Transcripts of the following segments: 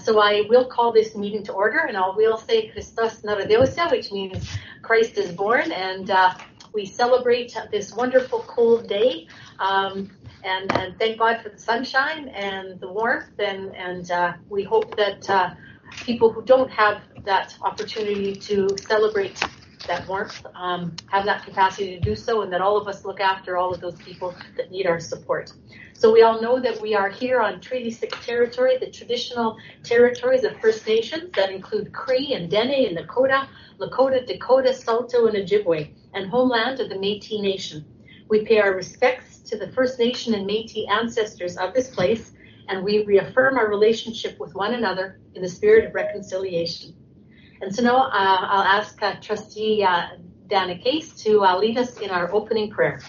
So I will call this meeting to order, and I will say Christos Narodeousia, which means Christ is born, and we celebrate this wonderful cold day, and thank God for the sunshine and the warmth, and we hope that people who don't have that opportunity to celebrate that warmth have that capacity to do so, and that all of us look after all of those people that need our support. So we all know that we are here on Treaty 6 territory, the traditional territories of First Nations that include Cree and Dene and Lakota, Dakota, Saulteaux, and Ojibwe, and homeland of the Métis Nation. We pay our respects to the First Nation and Métis ancestors of this place, and we reaffirm our relationship with one another in the spirit of reconciliation. And so now I'll ask Trustee Dana Case to lead us in our opening prayer.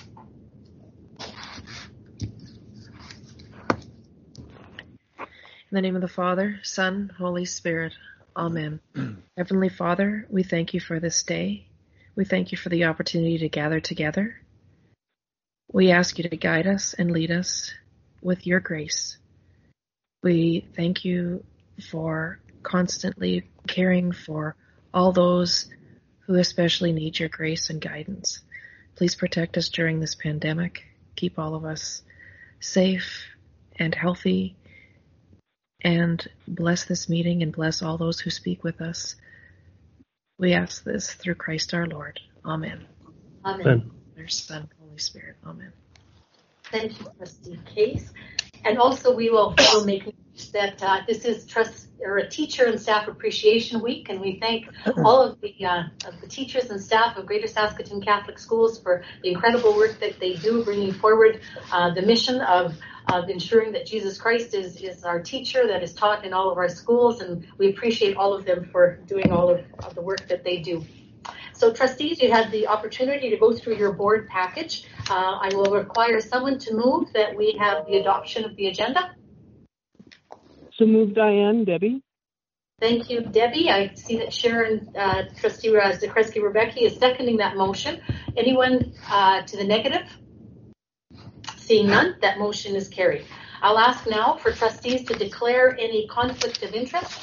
In the name of the Father, Son, Holy Spirit. Amen. Heavenly Father, we thank you for this day. We thank you for the opportunity to gather together. We ask you to guide us and lead us with your grace. We thank you for constantly caring for all those who especially need your grace and guidance. Please protect us during this pandemic. Keep all of us safe and healthy, and bless this meeting and bless all those who speak with us. We ask this through Christ our Lord. Amen. Amen. Father, Son, Holy Spirit. Amen. Thank you, Trustee Case. And also we will make that this is a Teacher and Staff Appreciation Week, and we thank all of the teachers and staff of Greater Saskatoon Catholic Schools for the incredible work that they do, bringing forward the mission of ensuring that Jesus Christ is our teacher that is taught in all of our schools, and we appreciate all of them for doing all of the work that they do. So trustees, you had the opportunity to go through your board package. I will require someone to move that we have the adoption of the agenda. So moved, Diane. Debbie? Thank you, Debbie. I see that Sharon, Trustee Zakreski-Rebecki is seconding that motion. Anyone to the negative? Seeing none, that motion is carried. I'll ask now for trustees to declare any conflict of interest.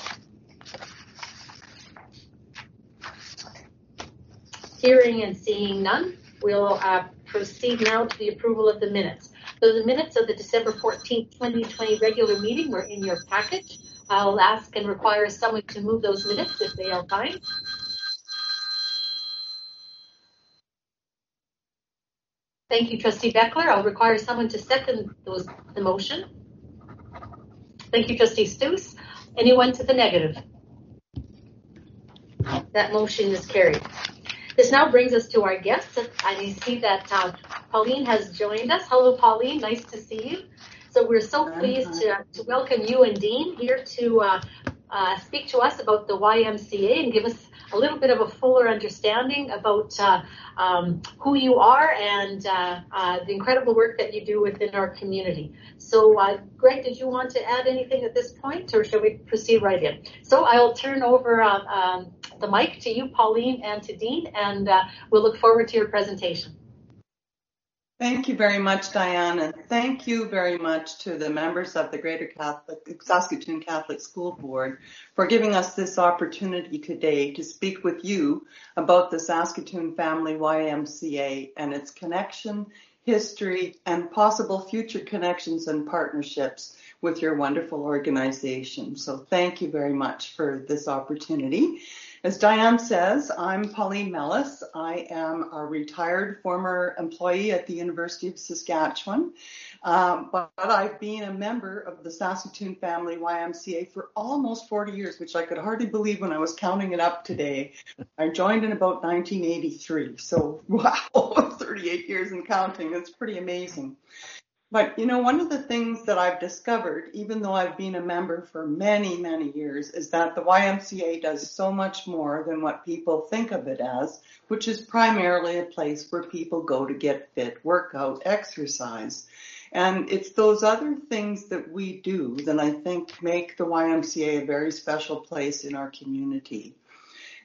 Hearing and seeing none, we'll proceed now to the approval of the minutes. So the minutes of the December 14th, 2020 regular meeting were in your package. I'll ask and require someone to move those minutes if they are fine. Thank you, Trustee Beckler. I'll require someone to second the motion. Thank you, Trustee Stous. Anyone to the negative? That motion is carried. This now brings us to our guests. I see that Pauline has joined us. Hello, Pauline. Nice to see you. So we're so pleased to welcome you and Dean here to speak to us about the YMCA and give us a little bit of a fuller understanding about who you are and the incredible work that you do within our community. So, Greg, did you want to add anything at this point, or shall we proceed right in? So I'll turn over the mic to you, Pauline, and to Dean, and we'll look forward to your presentation. Thank you very much, Diane, and thank you very much to the members of the Greater Saskatoon Catholic School Board for giving us this opportunity today to speak with you about the Saskatoon Family YMCA and its connection, history, and possible future connections and partnerships with your wonderful organization. So thank you very much for this opportunity. As Diane says, I'm Pauline Mellis. I am a retired former employee at the University of Saskatchewan, but I've been a member of the Saskatoon Family YMCA for almost 40 years, which I could hardly believe when I was counting it up today. I joined in about 1983, so wow, 38 years and counting. It's pretty amazing. But, you know, one of the things that I've discovered, even though I've been a member for many, many years, is that the YMCA does so much more than what people think of it as, which is primarily a place where people go to get fit, work out, exercise. And it's those other things that we do that I think make the YMCA a very special place in our community.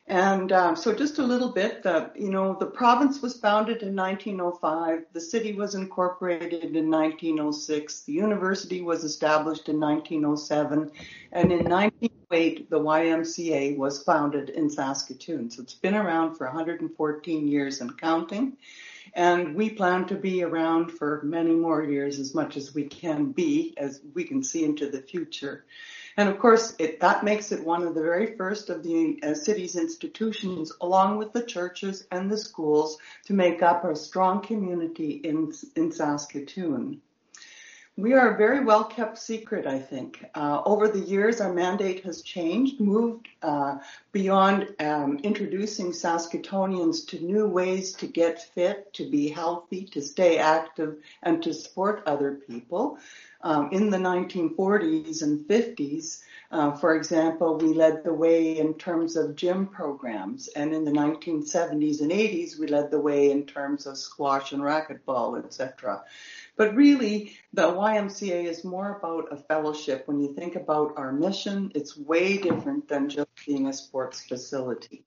And so just a little bit, the province was founded in 1905. The city was incorporated in 1906. The university was established in 1907. And in 1908, the YMCA was founded in Saskatoon. So it's been around for 114 years and counting. And we plan to be around for many more years, as much as we can be, as we can see into the future. And of course, that makes it one of the very first of the city's institutions, along with the churches and the schools, to make up a strong community in Saskatoon. We are a very well-kept secret, I think. Over the years, our mandate has changed, moved beyond introducing Saskatoonians to new ways to get fit, to be healthy, to stay active, and to support other people. In the 1940s and 50s, for example, we led the way in terms of gym programs. And in the 1970s and 80s, we led the way in terms of squash and racquetball, etc. But really, the YMCA is more about a fellowship. When you think about our mission, it's way different than just being a sports facility.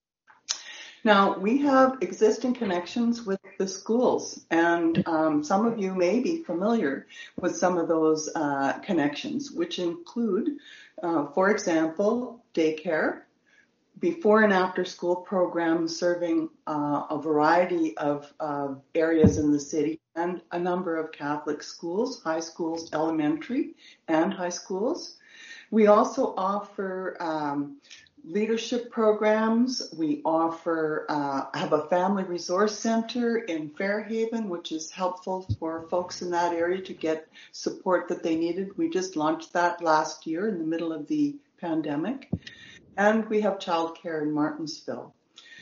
Now, we have existing connections with the schools, and some of you may be familiar with some of those connections, which include, for example, daycare, before and after school programs serving a variety of areas in the city, and a number of Catholic schools, high schools, elementary and high schools. We also offer leadership programs. We offer, have a family resource center in Fairhaven, which is helpful for folks in that area to get support that they needed. We just launched that last year in the middle of the pandemic. And we have childcare in Martensville.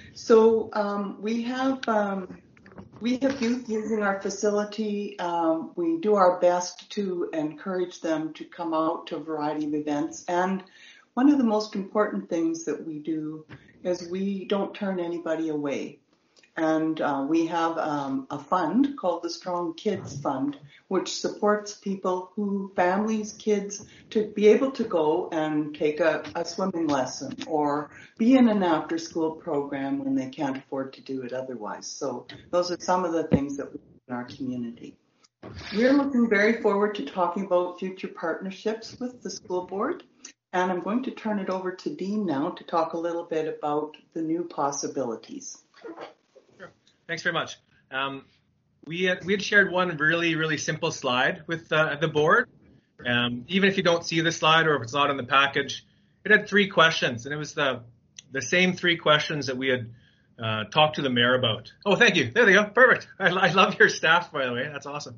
So we have youth using our facility. We do our best to encourage them to come out to a variety of events. And one of the most important things that we do is we don't turn anybody away. And we have a fund called the Strong Kids Fund, which supports people families, kids, to be able to go and take a swimming lesson or be in an after-school program when they can't afford to do it otherwise. So those are some of the things that we do in our community. We're looking very forward to talking about future partnerships with the school board. And I'm going to turn it over to Dean now to talk a little bit about the new possibilities. Thanks very much. We had shared one really, really simple slide with the board. Even if you don't see the slide or if it's not in the package, it had 3 questions, and it was the same 3 questions that we had talked to the mayor about. Oh, thank you. There they go. Perfect. I love your staff, by the way. That's awesome.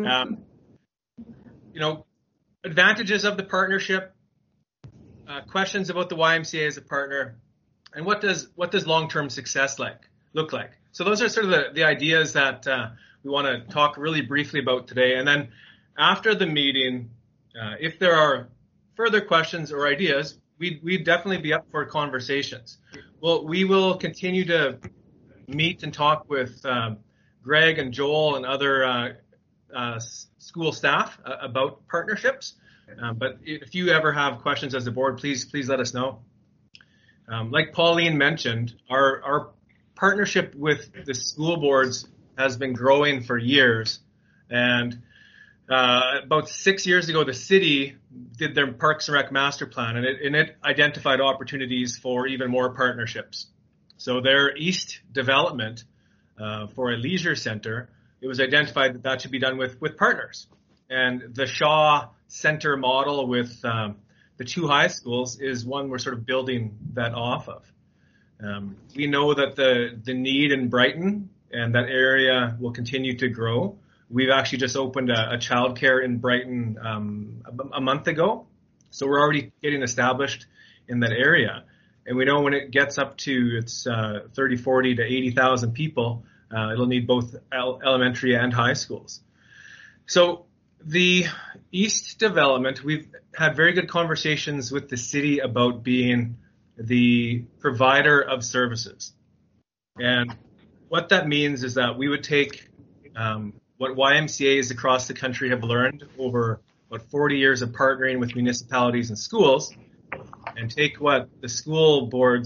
Advantages of the partnership, questions about the YMCA as a partner, and what does long-term success look like? So those are sort of the ideas that we want to talk really briefly about today. And then after the meeting, if there are further questions or ideas, we'd definitely be up for conversations. Well, we will continue to meet and talk with Greg and Joel and other school staff about partnerships. But if you ever have questions as a board, please let us know. Like Pauline mentioned, our partnership with the school boards has been growing for years. And about 6 years ago, the city did their Parks and Rec master plan, and it identified opportunities for even more partnerships. So their east development for a leisure center, it was identified that should be done with partners. And the Shaw Center model with the 2 high schools is one we're sort of building that off of. We know that the need in Brighton and that area will continue to grow. We've actually just opened a childcare in Brighton a month ago. So we're already getting established in that area. And we know when it gets up to its 30, 40 to 80,000 people, it'll need both elementary and high schools. So the East development, we've had very good conversations with the city about being the provider of services. And what that means is that we would take what YMCAs across the country have learned over 40 years of partnering with municipalities and schools, and take what the school boards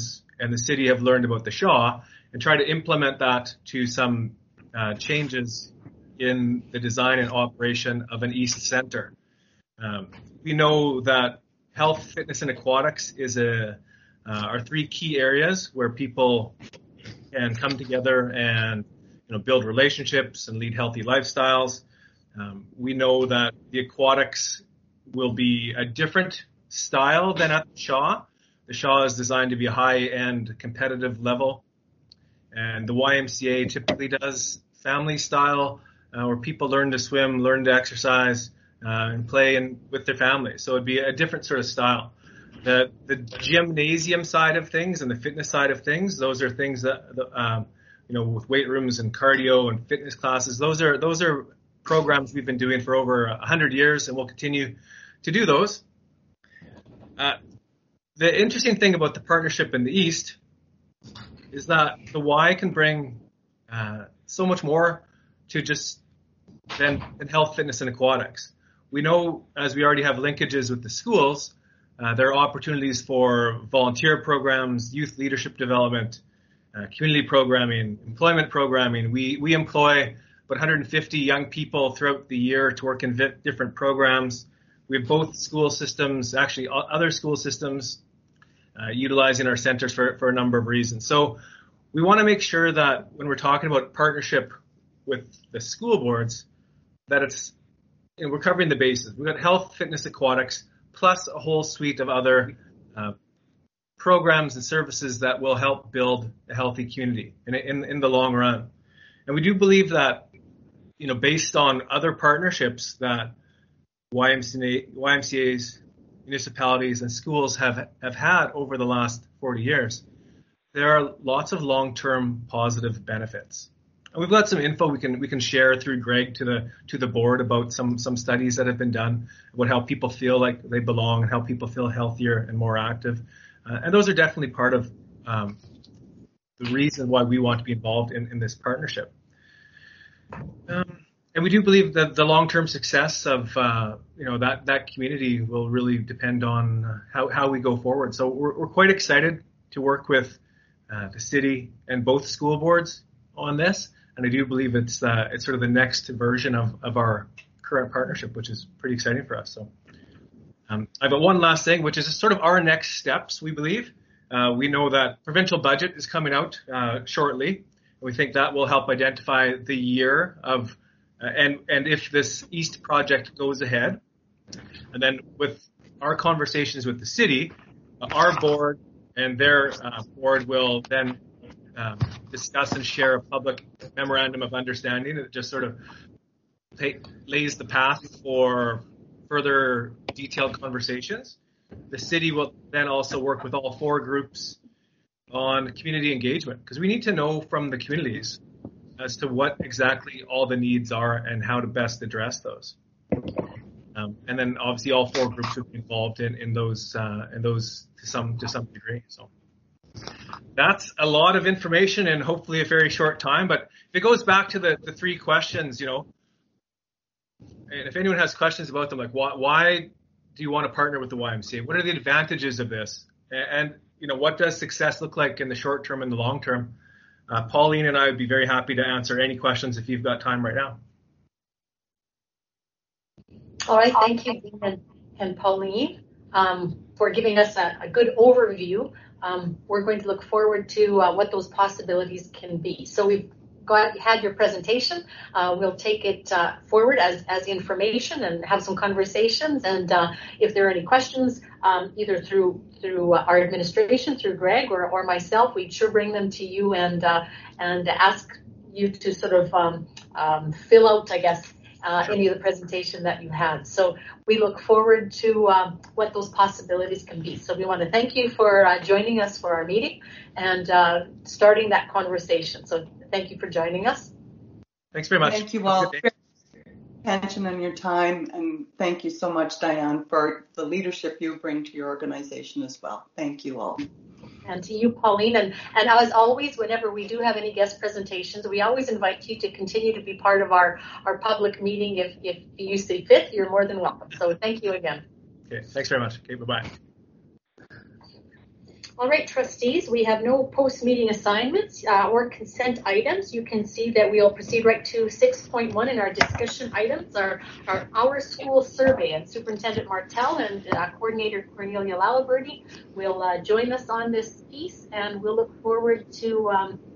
and the city have learned about the Shaw and try to implement that to some changes in the design and operation of an East Center. We know that health, fitness, and aquatics are three key areas where people can come together and build relationships and lead healthy lifestyles. We know that the aquatics will be a different style than at the Shaw. The Shaw is designed to be a high-end competitive level, and the YMCA typically does family style, where people learn to swim, learn to exercise, and play with their families. So it'd be a different sort of style. The gymnasium side of things and the fitness side of things, those are things that with weight rooms and cardio and fitness classes, those are programs we've been doing for over 100 years, and we'll continue to do those. The interesting thing about the partnership in the East is that the Y can bring so much more to just than health, fitness, and aquatics. We know, as we already have linkages with the schools, there are opportunities for volunteer programs, youth leadership development, community programming, employment programming. We employ about 150 young people throughout the year to work in different programs. We have both school systems, actually other school systems, utilizing our centers for a number of reasons. So we want to make sure that when we're talking about partnership with the school boards, that it's we're covering the bases. We've got health, fitness, aquatics, plus a whole suite of other programs and services that will help build a healthy community in the long run. And we do believe that, based on other partnerships that YMCA's, municipalities, and schools have had over the last 40 years, there are lots of long-term positive benefits. And we've got some info we can share through Greg to the board about some studies that have been done about how people feel like they belong and how people feel healthier and more active. And those are definitely part of the reason why we want to be involved in this partnership. And we do believe that the long-term success of that community will really depend on how we go forward. So we're quite excited to work with the city and both school boards on this. And I do believe it's sort of the next version of our current partnership, which is pretty exciting for us. So I've got one last thing, which is sort of our next steps, we believe. We know that provincial budget is coming out shortly. And we think that will help identify the year of, and if this East project goes ahead. And then with our conversations with the city, our board and their board will then discuss and share a public memorandum of understanding that just sort of lays the path for further detailed conversations. The city will then also work with all four groups on community engagement, because we need to know from the communities as to what exactly all the needs are and how to best address those. And then obviously all four groups will be involved in those to some degree. So that's a lot of information and hopefully a very short time. But if it goes back to the three questions, and if anyone has questions about them, like why do you want to partner with the YMCA? What are the advantages of this? And what does success look like in the short term and the long term? Pauline and I would be very happy to answer any questions if you've got time right now. All right, thank you, Dean and Pauline, for giving us a good overview. We're going to look forward to what those possibilities can be. So we've had your presentation. We'll take it forward as information and have some conversations. And if there are any questions, either through our administration, through Greg or myself, we'd sure bring them to you and ask you to sort of fill out, I guess, any of the presentation that you had. So we look forward to what those possibilities can be. So we want to thank you for joining us for our meeting and starting that conversation. So thank you for joining us. Thanks very much. Thank you all for your attention and your time. And thank you so much, Diane, for the leadership you bring to your organization as well. Thank you all. And to you, Pauline. And as always, whenever we do have any guest presentations, we always invite you to continue to be part of our public meeting. If you see fit, you're more than welcome. So thank you again. Okay, thanks very much. Okay, bye-bye. All right, trustees, we have no post-meeting assignments or consent items. You can see that we'll proceed right to 6.1 in our discussion items, our school survey. And Superintendent Martel and Coordinator Cornelia Laliberty will join us on this piece, and we'll look forward to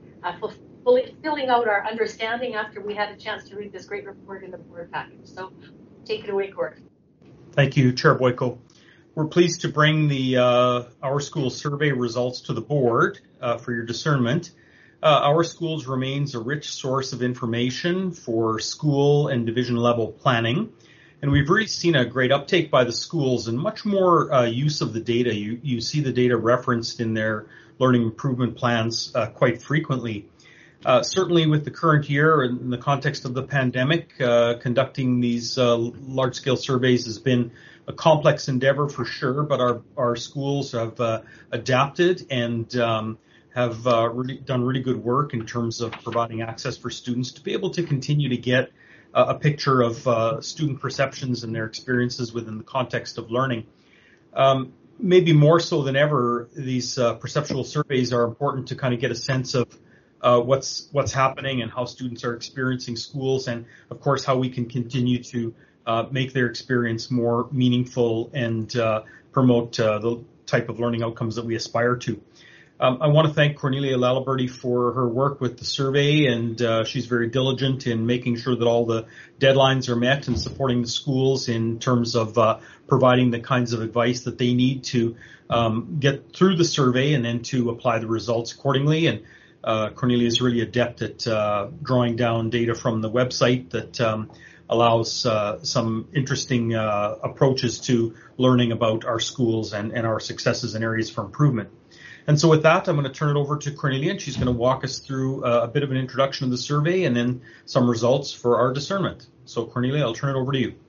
filling out our understanding after we had a chance to read this great report in the board package. So take it away, Cord. Thank you, Chair Boyko. We're pleased to bring the Our School survey results to the board for your discernment. Our Schools remains a rich source of information for school and division level planning. And we've really seen a great uptake by the schools and much more use of the data. You see the data referenced in their learning improvement plans quite frequently. Certainly with the current year in the context of the pandemic, conducting these large-scale surveys has been a complex endeavor for sure, but our schools have adapted and have really done really good work in terms of providing access for students to be able to continue to get a picture of student perceptions and their experiences within the context of learning. Maybe more so than ever, these perceptual surveys are important to kind of get a sense of what's happening and how students are experiencing schools, and of course how we can continue to make their experience more meaningful and promote the type of learning outcomes that we aspire to. I want to thank Cornelia Laliberty for her work with the survey, and she's very diligent in making sure that all the deadlines are met and supporting the schools in terms of providing the kinds of advice that they need to get through the survey and then to apply the results accordingly. And Cornelia is really adept at drawing down data from the website that allows some interesting approaches to learning about our schools and our successes and areas for improvement. And so with that, I'm going to turn it over to Cornelia, and she's going to walk us through a bit of an introduction of the survey and then some results for our discernment. So Cornelia, I'll turn it over to you.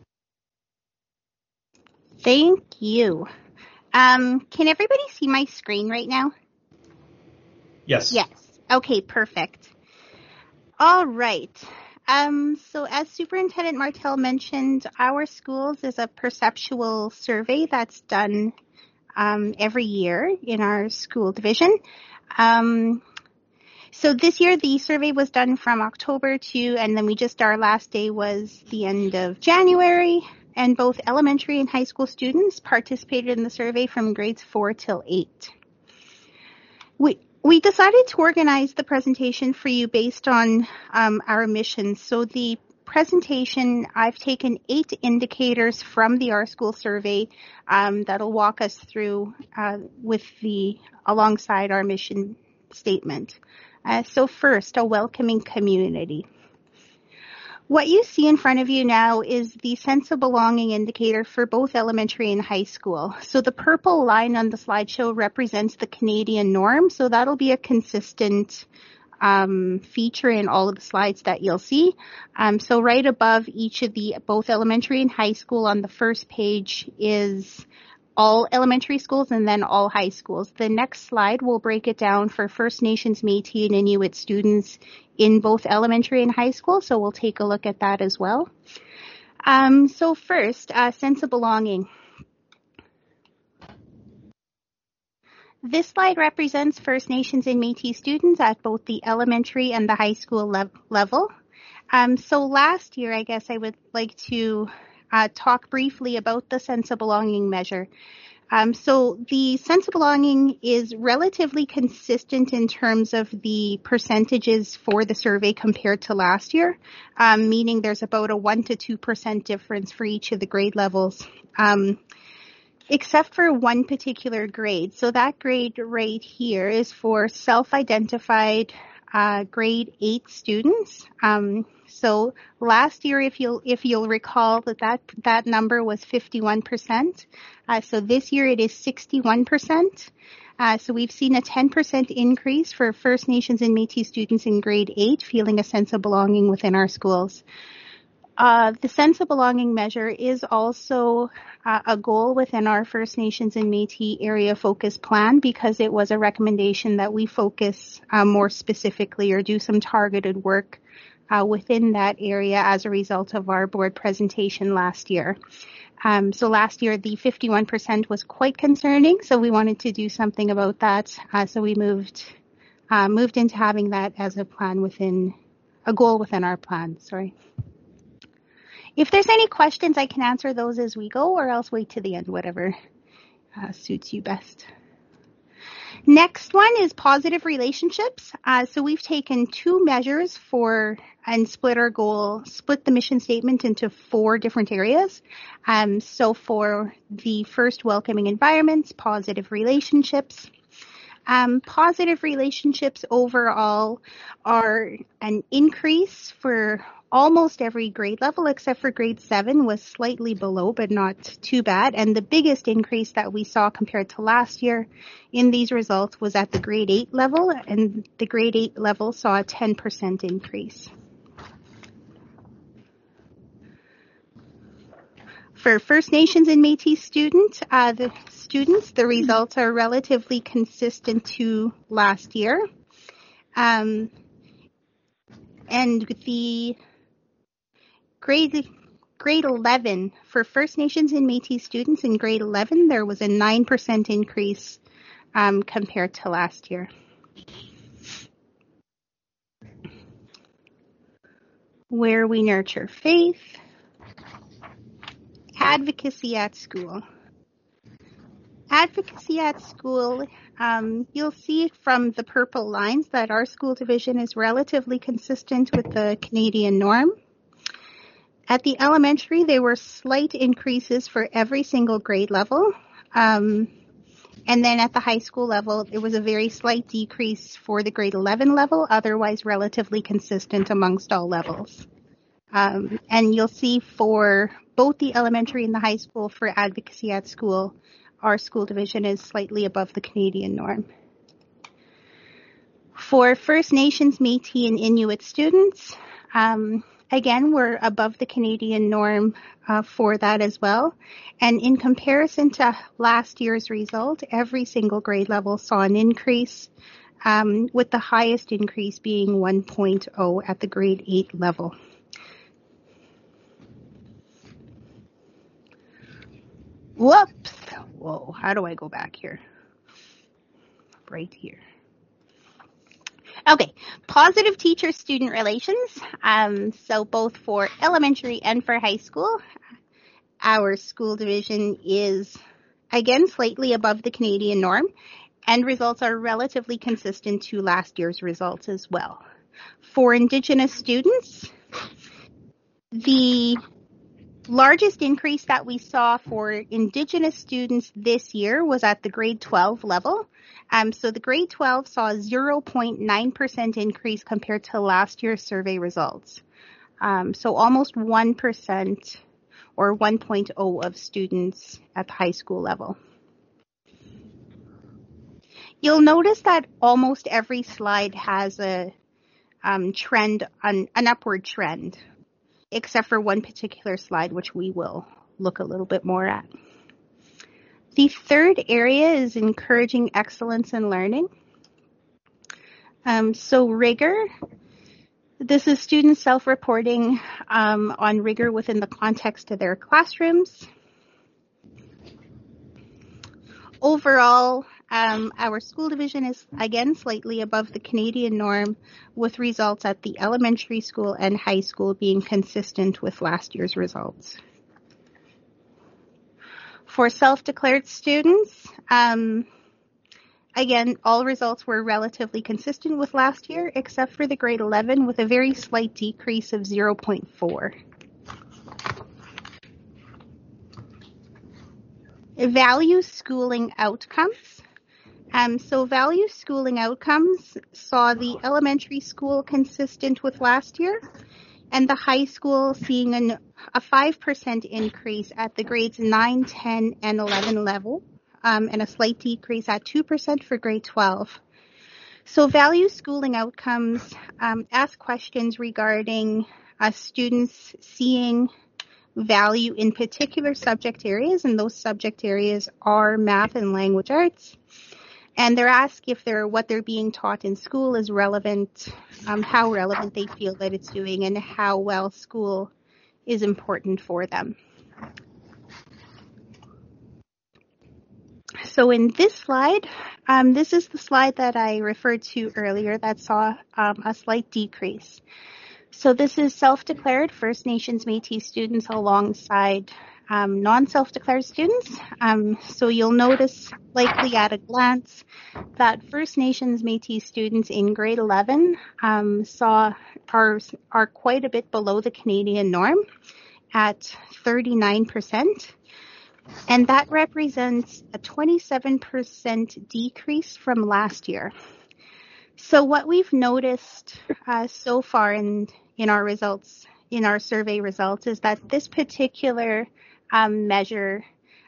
Thank you. Can everybody see my screen right now? Yes. Yes. Okay, perfect. All right. So as Superintendent Martel mentioned, Our Schools is a perceptual survey that's done every year in our school division. So this year the survey was done from October to, and then our last day was the end of January, and both elementary and high school students participated in the survey from grades 4 till 8. We decided to organize the presentation for you based on our mission. So the presentation, I've taken 8 indicators from the Our School survey that'll walk us through alongside our mission statement. So first, a welcoming community. What you see in front of you now is the sense of belonging indicator for both elementary and high school. So the purple line on the slideshow represents the Canadian norm. So that'll be a consistent feature in all of the slides that you'll see. So right above each of both elementary and high school on the first page is all elementary schools and then all high schools. The next slide will break it down for First Nations, Métis, and Inuit students in both elementary and high school, so we'll take a look at that as well. So first, sense of belonging. This slide represents First Nations and Métis students at both the elementary and the high school level. So last year, I guess I would like to talk briefly about the sense of belonging measure. So the sense of belonging is relatively consistent in terms of the percentages for the survey compared to last year, meaning there's about a 1 to 2% difference for each of the grade levels, except for one particular grade. So that grade right here is for self-identified grade 8 students. So last year, if you'll recall, that number was 51%. So this year it is 61%. So we've seen a 10% increase for First Nations and Métis students in grade 8 feeling a sense of belonging within our schools. The sense of belonging measure is also a goal within our First Nations and Métis area focus plan because it was a recommendation that we focus more specifically or do some targeted work within that area as a result of our board presentation last year. So last year, the 51% was quite concerning, so we wanted to do something about that. So we moved into having that as a goal within our plan. Sorry. If there's any questions, I can answer those as we go, or else wait to the end, whatever suits you best. Next one is positive relationships. So we've taken 2 measures and split the mission statement into 4 different areas. So for the first, welcoming environments, positive relationships. Positive relationships overall are an increase for almost every grade level, except for grade 7 was slightly below, but not too bad. And the biggest increase that we saw compared to last year in these results was at the grade 8 level, and the grade 8 level saw a 10% increase. For First Nations and Métis students, the results are relatively consistent to last year. And the grade 11, for First Nations and Métis students in grade 11, there was a 9% increase compared to last year. Where we nurture faith. Advocacy at school. Advocacy at school, you'll see from the purple lines that our school division is relatively consistent with the Canadian norm. At the elementary, there were slight increases for every single grade level. And then at the high school level, it was a very slight decrease for the grade 11 level, otherwise relatively consistent amongst all levels. And you'll see for both the elementary and the high school for advocacy at school, our school division is slightly above the Canadian norm. For First Nations, Métis, and Inuit students, again, we're above the Canadian norm for that as well. And in comparison to last year's result, every single grade level saw an increase, with the highest increase being 1.0 at the grade 8 level. Whoops. Whoa, how do I go back here? Right here. Okay, positive teacher-student relations. So both for elementary and for high school, our school division is, again, slightly above the Canadian norm, and results are relatively consistent to last year's results as well. For Indigenous students, the largest increase that we saw for Indigenous students this year was at the grade 12 level. So the grade 12 saw a 0.9% increase compared to last year's survey results. So almost 1% or 1.0 of students at the high school level. You'll notice that almost every slide has a trend, an upward trend, except for one particular slide, which we will look a little bit more at. The third area is encouraging excellence in learning. So rigor, this is students self-reporting on rigor within the context of their classrooms. Overall, our school division is, again, slightly above the Canadian norm, with results at the elementary school and high school being consistent with last year's results. For self-declared students, again, all results were relatively consistent with last year, except for the grade 11 with a very slight decrease of 0.4. Value schooling outcomes. So value schooling outcomes saw the elementary school consistent with last year, and the high school seeing a 5% increase at the grades 9, 10, and 11 level, and a slight decrease at 2% for grade 12. So value schooling outcomes ask questions regarding students seeing value in particular subject areas, and those subject areas are math and language arts. And they're asked if what they're being taught in school is relevant, how relevant they feel that it's doing, and how well school is important for them. So in this slide, this is the slide that I referred to earlier that saw a slight decrease. So this is self-declared First Nations Métis students alongside non-self-declared students. So you'll notice likely at a glance that First Nations Métis students in grade 11 are quite a bit below the Canadian norm at 39%. And that represents a 27% decrease from last year. So what we've noticed so far in our results, in our survey results, is that this particular measure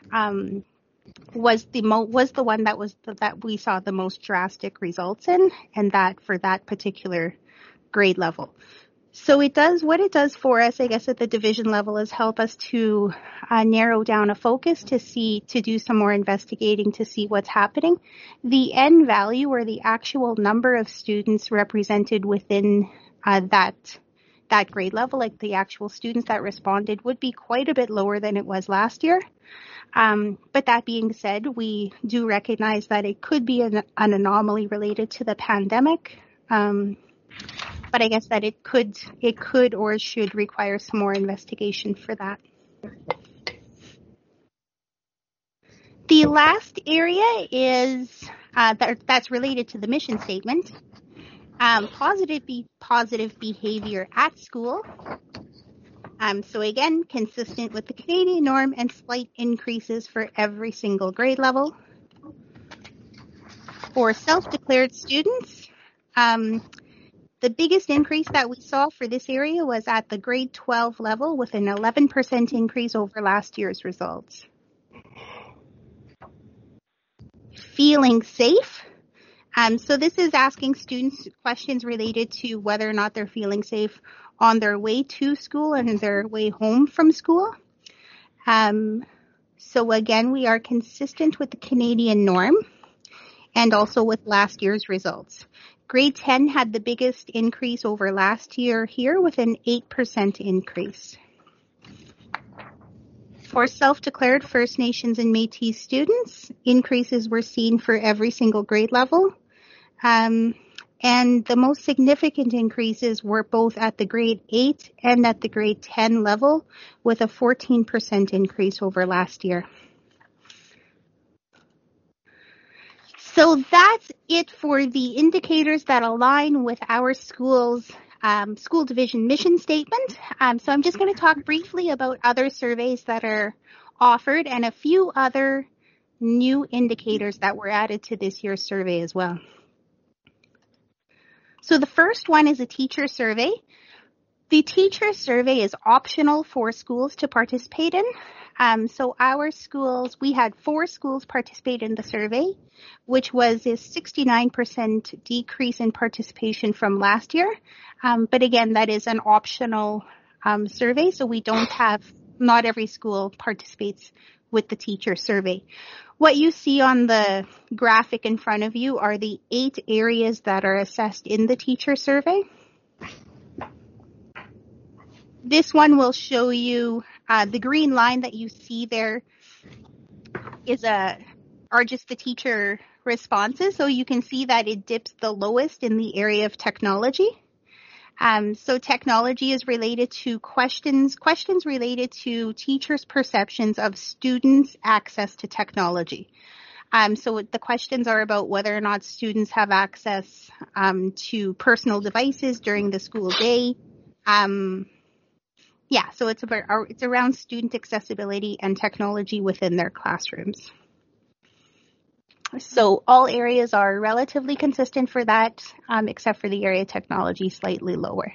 was the one that we saw the most drastic results in, and that for that particular grade level. So what it does for us, I guess, at the division level is help us to narrow down a focus to do some more investigating to see what's happening. The N value, or the actual number of students represented within that grade level, like the actual students that responded, would be quite a bit lower than it was last year. But that being said, we do recognize that it could be an anomaly related to the pandemic. But I guess that it could or should require some more investigation for that. The last area is that's related to the mission statement. Positive behavior at school. So again, consistent with the Canadian norm and slight increases for every single grade level. For self-declared students, the biggest increase that we saw for this area was at the grade 12 level, with an 11% increase over last year's results. Feeling safe. So this is asking students questions related to whether or not they're feeling safe on their way to school and their way home from school. So again, we are consistent with the Canadian norm and also with last year's results. Grade 10 had the biggest increase over last year here, with an 8% increase. For self-declared First Nations and Métis students, increases were seen for every single grade level. And the most significant increases were both at the grade 8 and at the grade 10 level, with a 14% increase over last year. So that's it for the indicators that align with our school's school division mission statement. So I'm just going to talk briefly about other surveys that are offered and a few other new indicators that were added to this year's survey as well. So the first one is a teacher survey. The teacher survey is optional for schools to participate in. So our schools, we had 4 schools participate in the survey, which was a 69% decrease in participation from last year. But again, that is an optional survey, so not every school participates with the teacher survey. What you see on the graphic in front of you are the 8 areas that are assessed in the teacher survey. This one will show you the green line that you see there are just the teacher responses. So you can see that it dips the lowest in the area of technology. So technology is related to questions related to teachers' perceptions of students' access to technology. So the questions are about whether or not students have access to personal devices during the school day. So it's around student accessibility and technology within their classrooms. So all areas are relatively consistent for that, except for the area of technology, slightly lower.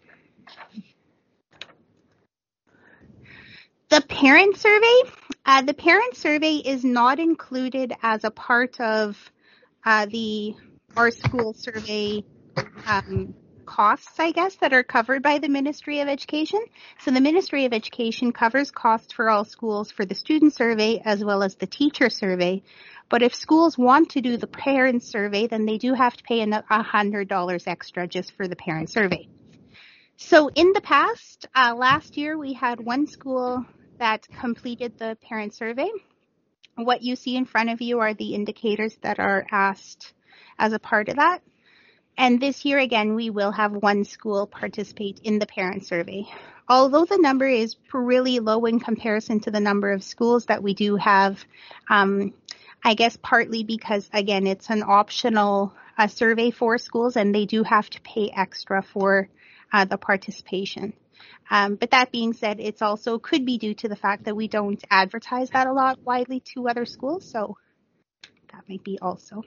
The parent survey is not included as a part of our school survey costs, I guess, that are covered by the Ministry of Education. So the Ministry of Education covers costs for all schools for the student survey as well as the teacher survey. But if schools want to do the parent survey, then they do have to pay $100 extra just for the parent survey. So in the past, last year, we had one school that completed the parent survey. What you see in front of you are the indicators that are asked as a part of that. And this year, again, we will have one school participate in the parent survey. Although the number is really low in comparison to the number of schools that we do have, I guess partly because, again, it's an optional survey for schools and they do have to pay extra for the participation. But that being said, it's also could be due to the fact that we don't advertise that a lot widely to other schools. So that might be also.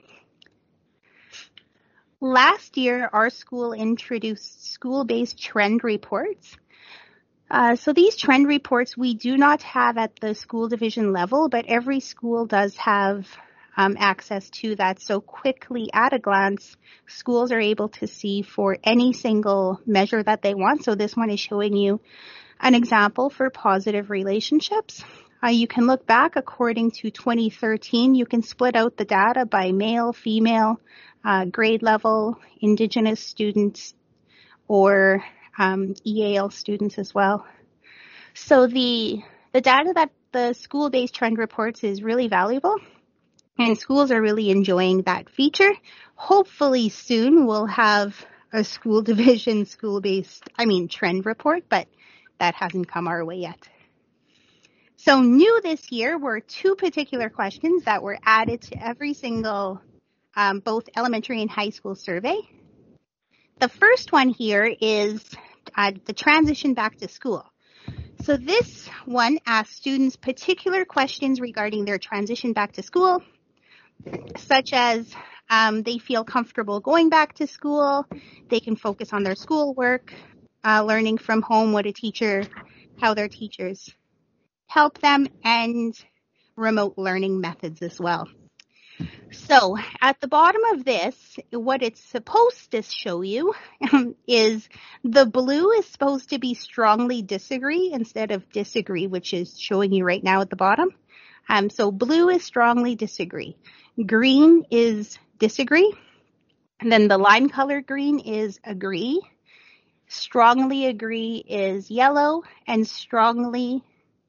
Last year, our school introduced school-based trend reports. So these trend reports we do not have at the school division level, but every school does have access to that. So quickly at a glance, schools are able to see for any single measure that they want. So this one is showing you an example for positive relationships. You can look back according to 2013. You can split out the data by male, female, grade level, Indigenous students, or EAL students as well. So the data that the school-based trend reports is really valuable, and schools are really enjoying that feature. Hopefully soon we'll have a school division trend report, but that hasn't come our way yet. So new this year were two particular questions that were added to every single both elementary and high school survey. The first one here is the transition back to school. So this one asks students particular questions regarding their transition back to school, such as they feel comfortable going back to school, they can focus on their schoolwork, learning from home, how their teachers help them, and remote learning methods as well. So at the bottom of this, what it's supposed to show you is the blue is supposed to be strongly disagree instead of disagree, which is showing you right now at the bottom. So blue is strongly disagree. Green is disagree. And then the lime color green is agree. Strongly agree is yellow, and strongly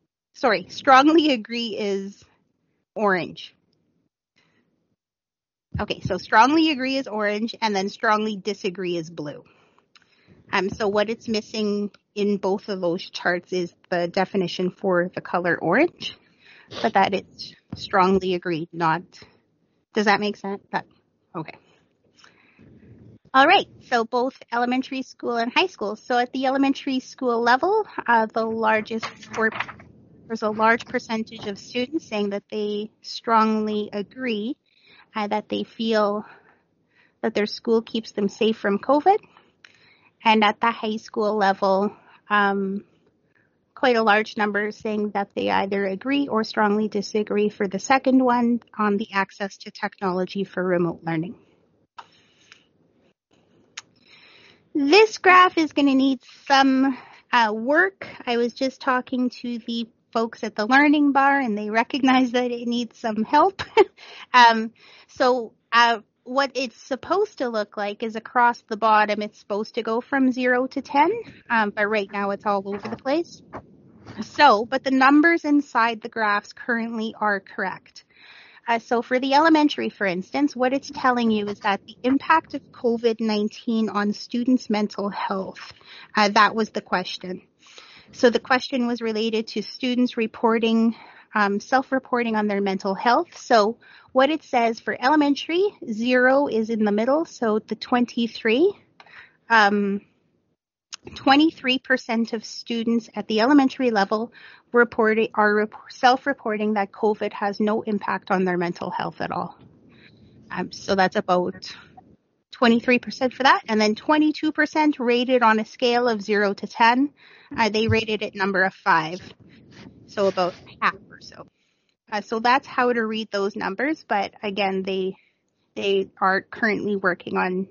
agree is orange. Okay, so strongly agree is orange, and then strongly disagree is blue. So what it's missing in both of those charts is the definition for the color orange, but that it's strongly agreed, not. Does that make sense? Okay. All right, so both elementary school and high school. So at the elementary school level, there's a large percentage of students saying that they strongly agree that they feel that their school keeps them safe from COVID. And at the high school level, quite a large number saying that they either agree or strongly disagree for the second one on the access to technology for remote learning. This graph is going to need some work. I was just talking to the folks at the Learning Bar, and they recognize that it needs some help. So what it's supposed to look like is across the bottom, it's supposed to go from 0 to 10, but right now it's all over the place. But the numbers inside the graphs currently are correct. So for the elementary, for instance, what it's telling you is that the impact of COVID-19 on students' mental health, that was the question. So the question was related to students reporting, self-reporting on their mental health. So what it says for elementary, 0 is in the middle, so the 23. 23% of students at the elementary level are self-reporting that COVID has no impact on their mental health at all. So that's about 23% for that. And then 22% rated on a scale of 0 to 10. They rated it number of 5. So about half or so. So that's how to read those numbers. But again, they are currently working on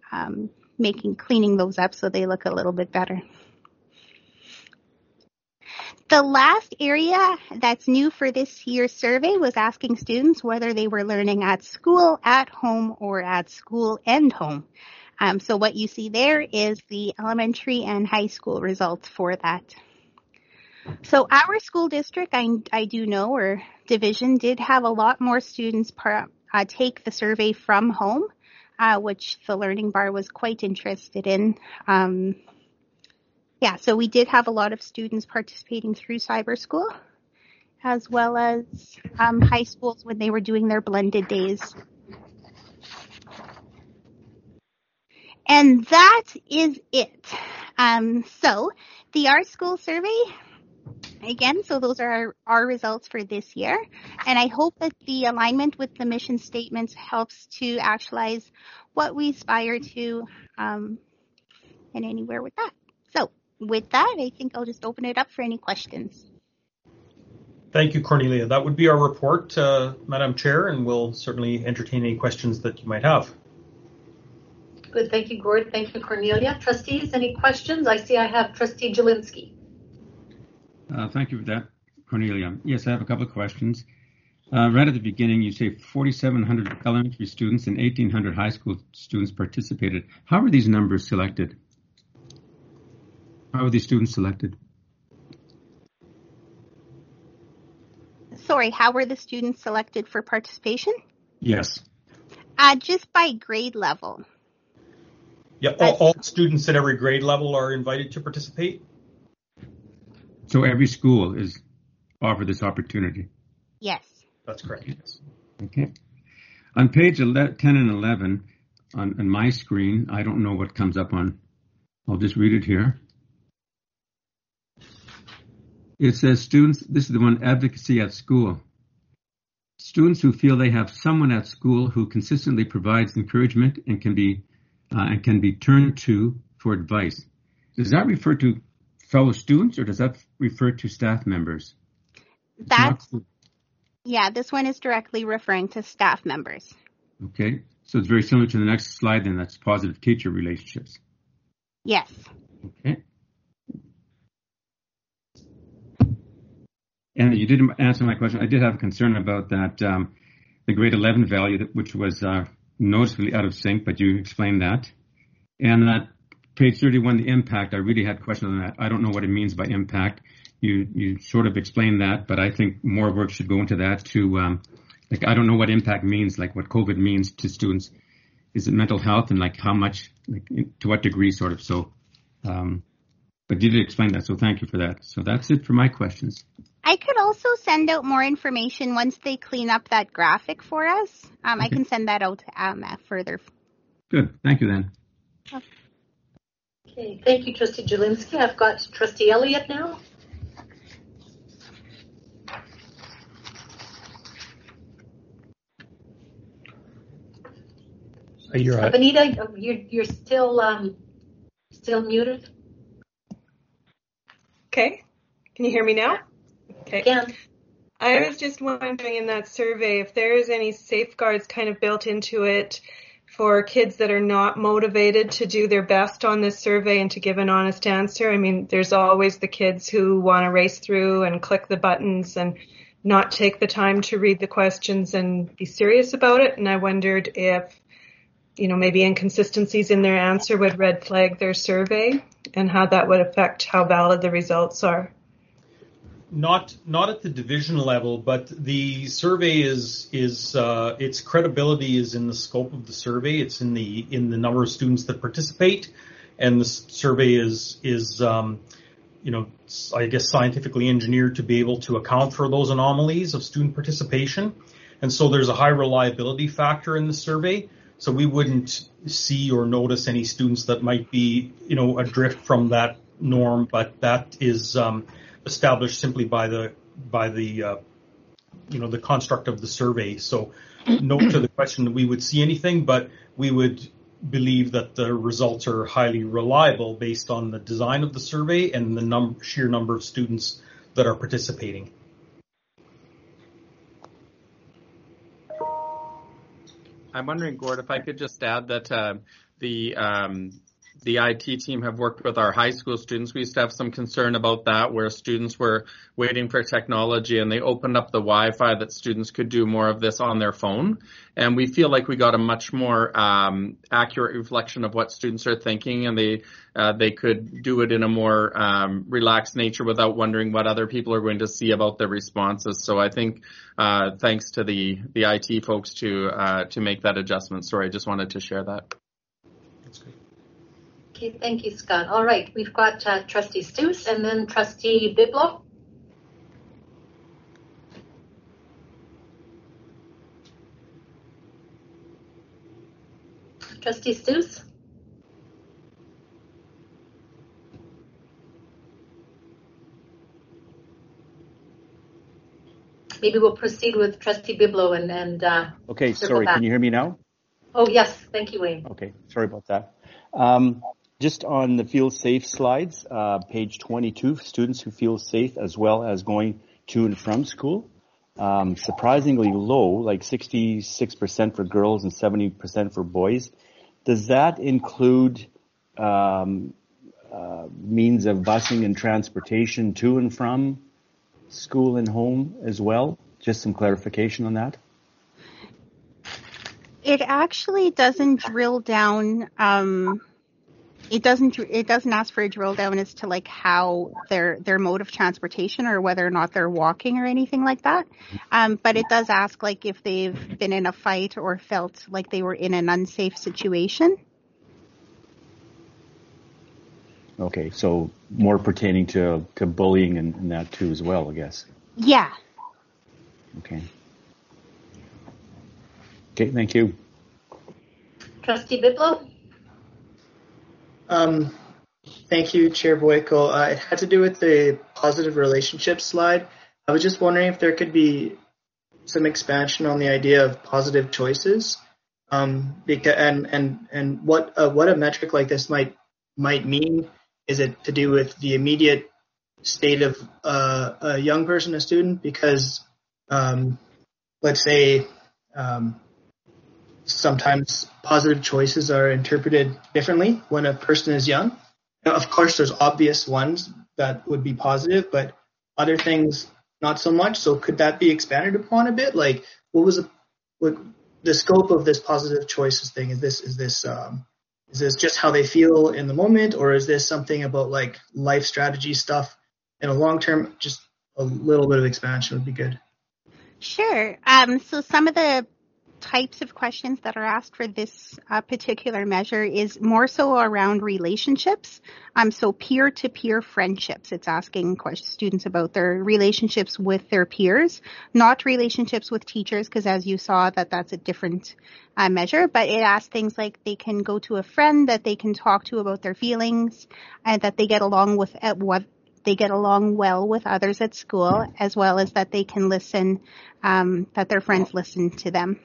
cleaning those up so they look a little bit better. The last area that's new for this year's survey was asking students whether they were learning at school, at home, or at school and home. So what you see there is the elementary and high school results for that. So our school district, I do know, or division, did have a lot more students take the survey from home, which the Learning Bar was quite interested in. So we did have a lot of students participating through cyber school, as well as high schools when they were doing their blended days. And that is it. So the Our School survey, again, so those are our results for this year. And I hope that the alignment with the mission statements helps to actualize what we aspire to and anywhere with that. So with that, I think I'll just open it up for any questions. Thank you, Cornelia. That would be our report, Madam Chair, and we'll certainly entertain any questions that you might have. Good. Thank you, Gord. Thank you, Cornelia. Trustees, any questions? I see I have Trustee Jelinski. Thank you for that, Cornelia. Yes, I have a couple of questions. Right at the beginning, you say 4,700 elementary students and 1,800 high school students participated. How were these numbers selected? How were these students selected? Sorry, how were the students selected for participation? Yes. Just by grade level. Yeah, all students at every grade level are invited to participate? So every school is offered this opportunity? Yes. That's correct, yes. Okay. On page 10 and 11 on my screen, I don't know what comes up on. I'll just read it here. It says students, this is the one, advocacy at school. Students who feel they have someone at school who consistently provides encouragement and can be turned to for advice. Does that refer to fellow students or does that refer to staff members? This one is directly referring to staff members. Okay, so it's very similar to the next slide then, that's positive teacher relationships. Yes. Okay. And you didn't answer my question. I did have a concern about that, the grade 11 value, which was noticeably out of sync, but you explained that. And that page 31, the impact, I really had questions on that. I don't know what it means by impact. You sort of explained that, but I think more work should go into that to, I don't know what impact means, like what COVID means to students. Is it mental health and how much, to what degree sort of, so, but you did explain that, so thank you for that. So that's it for my questions. I could also send out more information once they clean up that graphic for us. Okay. I can send that out further. Good. Thank you then. Okay. Thank you, Trustee Jelinski. I've got Trustee Elliott now. You're right. Benita, you're still muted. Okay. Can you hear me now? Okay. Again. I was just wondering in that survey if there is any safeguards kind of built into it for kids that are not motivated to do their best on this survey and to give an honest answer. I mean, there's always the kids who want to race through and click the buttons and not take the time to read the questions and be serious about it. And I wondered if, maybe inconsistencies in their answer would red flag their survey and how that would affect how valid the results are. Not at the division level, but the survey is its credibility is in the scope of the survey. It's in the number of students that participate, and the survey is I guess scientifically engineered to be able to account for those anomalies of student participation, and so there's a high reliability factor in the survey. So we wouldn't see or notice any students that might be adrift from that norm, but that is established simply by the construct of the survey. So no to the question that we would see anything, but we would believe that the results are highly reliable based on the design of the survey and the sheer number of students that are participating. I'm wondering, Gord, if I could just add that the the IT team have worked with our high school students. We used to have some concern about that, where students were waiting for technology and they opened up the Wi-Fi that students could do more of this on their phone. And we feel like we got a much more accurate reflection of what students are thinking, and they could do it in a more relaxed nature without wondering what other people are going to see about their responses. So I think thanks to the IT folks to make that adjustment. Sorry, I just wanted to share that. That's great. Okay, thank you, Scott. All right, we've got Trustee Stous and then Trustee Biblo. Trustee Stous? Maybe we'll proceed with Trustee Biblo and okay, sorry, can you hear me now? Oh, yes. Thank you, Wayne. Okay, sorry about that. Just on the feel safe slides, page 22, students who feel safe as well as going to and from school. Surprisingly low, like 66% for girls and 70% for boys. Does that include means of busing and transportation to and from school and home as well? Just some clarification on that. It actually doesn't drill down. It doesn't ask for a drill down as to like how their mode of transportation or whether or not they're walking or anything like that. But it does ask like if they've been in a fight or felt like they were in an unsafe situation. Okay, so more pertaining to bullying and that too as well, I guess. Yeah. Okay. Okay, thank you. Trustee Biblo? Thank you, Chair Boyko. It had to do with the positive relationship slide. I was just wondering if there could be some expansion on the idea of positive choices, because and what a metric like this might mean. Is it to do with the immediate state of a young person, a student? Because let's say sometimes positive choices are interpreted differently when a person is young. Now, of course, there's obvious ones that would be positive, but other things not so much. So could that be expanded upon a bit? Like, what was the scope of this positive choices thing? Is this just how they feel in the moment, or is this something about like life strategy stuff in a long term? Just a little bit of expansion would be good. Sure. So some of the types of questions that are asked for this particular measure is more so around relationships. So peer-to-peer friendships. It's asking students about their relationships with their peers, not relationships with teachers, because as you saw, that's a different measure. But it asks things like they can go to a friend that they can talk to about their feelings, and that they get along with they get along well with others at school, as well as that they can listen, that their friends listen to them.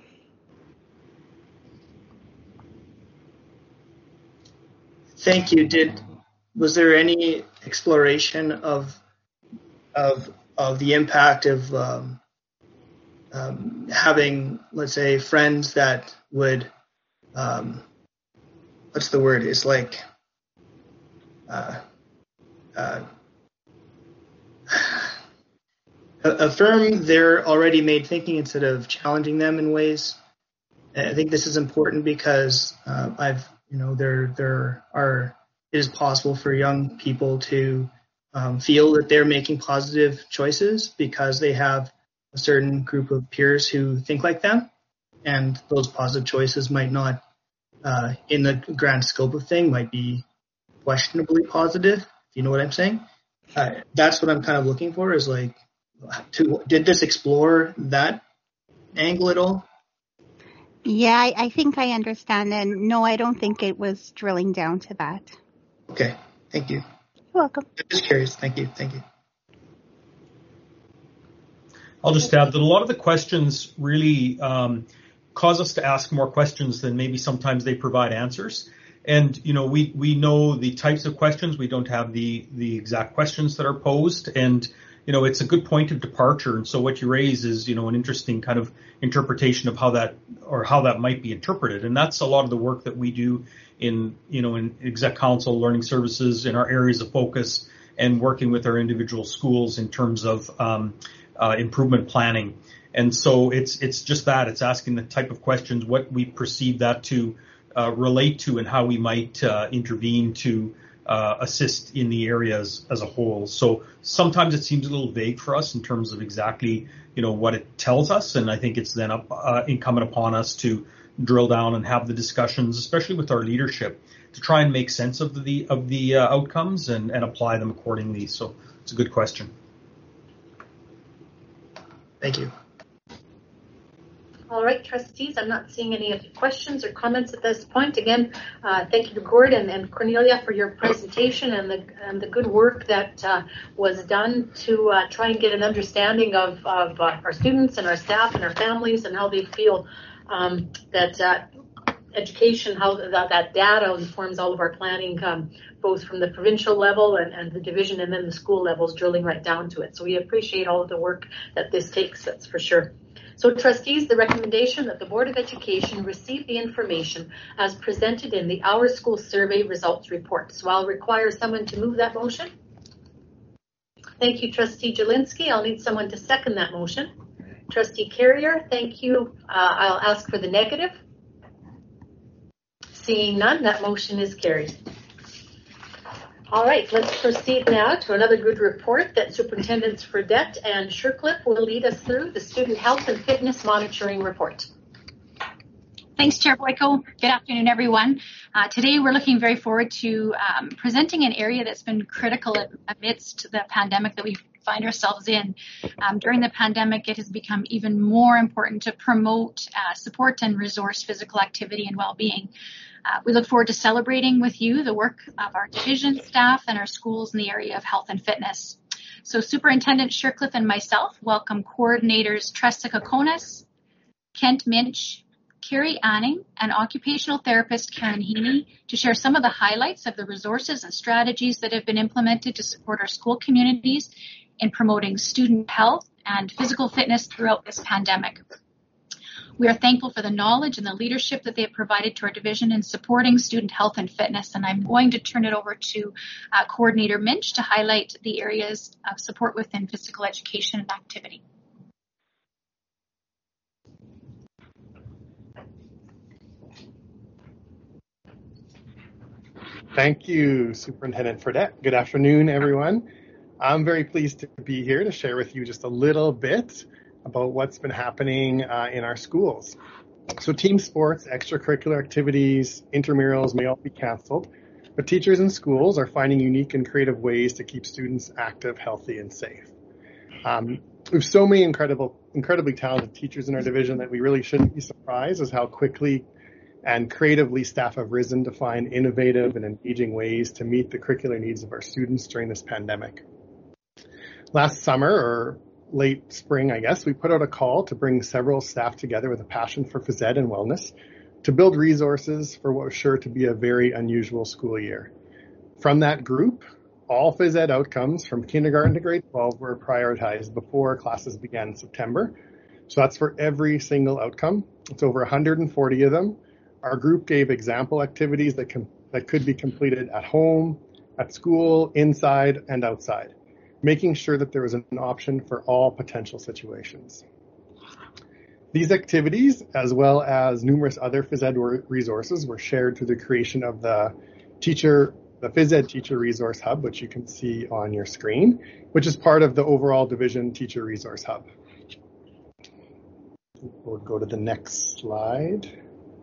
Thank you. Was there any exploration of the impact of having, let's say, friends that would, what's the word? It's like affirm their already made thinking instead of challenging them in ways. I think this is important because it is possible for young people to feel that they're making positive choices because they have a certain group of peers who think like them, and those positive choices might not, in the grand scope of thing, might be questionably positive. If you know what I'm saying? That's what I'm kind of looking for. Is like, did this explore that angle at all? Yeah, I think I understand. And no, I don't think it was drilling down to that. Okay. Thank you. You're welcome. I'm just curious. Thank you. I'll just add that a lot of the questions really cause us to ask more questions than maybe sometimes they provide answers. And, we know the types of questions. We don't have the exact questions that are posed. And, it's a good point of departure. And so what you raise is, an interesting kind of interpretation of how that might be interpreted. And that's a lot of the work that we do in exec council, learning services, in our areas of focus, and working with our individual schools in terms of improvement planning. And so it's just that. It's asking the type of questions, what we perceive that to relate to, and how we might intervene to assist in the areas as a whole. So sometimes it seems a little vague for us in terms of exactly, what it tells us. And I think it's then incumbent upon us to drill down and have the discussions, especially with our leadership, to try and make sense of the outcomes and apply them accordingly. So it's a good question. Thank you. All right, trustees, I'm not seeing any questions or comments at this point. Again, thank you to Gord and Cornelia for your presentation and the good work that was done to try and get an understanding of our students and our staff and our families and how they feel that education, how that data informs all of our planning, both from the provincial level and the division and then the school levels, drilling right down to it. So we appreciate all of the work that this takes, that's for sure. So trustees, the recommendation that the Board of Education receive the information as presented in the Our School Survey Results Report. So I'll require someone to move that motion. Thank you, Trustee Jelinski. I'll need someone to second that motion. Trustee Carrier, thank you. I'll ask for the negative. Seeing none, that motion is carried. All right, let's proceed now to another good report that Superintendents Fredette and Shercliffe will lead us through, the Student Health and Fitness Monitoring Report. Thanks, Chair Boyko. Good afternoon, everyone. Today, we're looking very forward to presenting an area that's been critical amidst the pandemic that we find ourselves in. During the pandemic, it has become even more important to promote, support, and resource physical activity and well-being. We look forward to celebrating with you the work of our division staff and our schools in the area of health and fitness. So Superintendent Shercliffe and myself welcome coordinators Tressa Kokonis, Kent Minch, Carrie Anning, and occupational therapist Karen Heaney to share some of the highlights of the resources and strategies that have been implemented to support our school communities in promoting student health and physical fitness throughout this pandemic. We are thankful for the knowledge and the leadership that they have provided to our division in supporting student health and fitness. And I'm going to turn it over to Coordinator Minch to highlight the areas of support within physical education and activity. Thank you, Superintendent Fredette. Good afternoon, everyone. I'm very pleased to be here to share with you just a little bit about what's been happening in our schools. So team sports, extracurricular activities, intramurals may all be canceled, but teachers and schools are finding unique and creative ways to keep students active, healthy, and safe. We have so many incredibly talented teachers in our division that we really shouldn't be surprised as how quickly and creatively staff have risen to find innovative and engaging ways to meet the curricular needs of our students during this pandemic. Last summer, or late spring, I guess, we put out a call to bring several staff together with a passion for phys ed and wellness to build resources for what was sure to be a very unusual school year. From that group, all phys ed outcomes from kindergarten to grade 12 were prioritized before classes began in September. So that's for every single outcome. It's over 140 of them. Our group gave example activities that could be completed at home, at school, inside, and outside, making sure that there was an option for all potential situations. These activities, as well as numerous other phys ed resources, were shared through the creation of the Phys Ed Teacher Resource Hub, which you can see on your screen, which is part of the overall Division Teacher Resource Hub. We'll go to the next slide.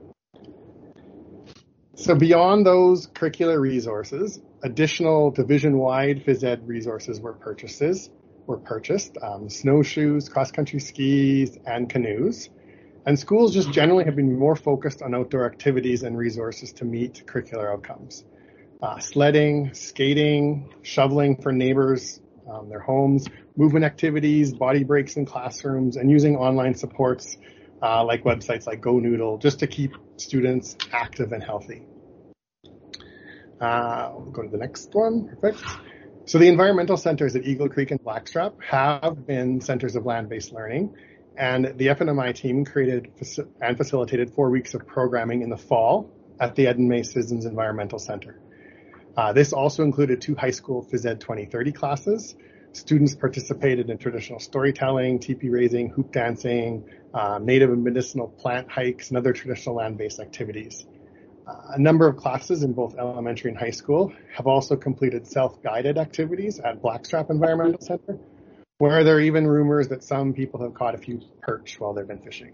So beyond those curricular resources, additional division-wide phys ed resources were purchased, snowshoes, cross-country skis, and canoes. And schools just generally have been more focused on outdoor activities and resources to meet curricular outcomes. Sledding, skating, shoveling for neighbors, their homes, movement activities, body breaks in classrooms, and using online supports like websites like GoNoodle just to keep students active and healthy. We'll go to the next one. Perfect. So the environmental centers at Eagle Creek and Blackstrap have been centers of land-based learning, and the FNMI team created and facilitated 4 weeks of programming in the fall at the Ed and May Citizens Environmental Center. This also included 2 high school Phys Ed 2030 classes. Students participated in traditional storytelling, teepee raising, hoop dancing, native and medicinal plant hikes, and other traditional land-based activities. A number of classes in both elementary and high school have also completed self-guided activities at Blackstrap Environmental Center, where there are even rumors that some people have caught a few perch while they've been fishing.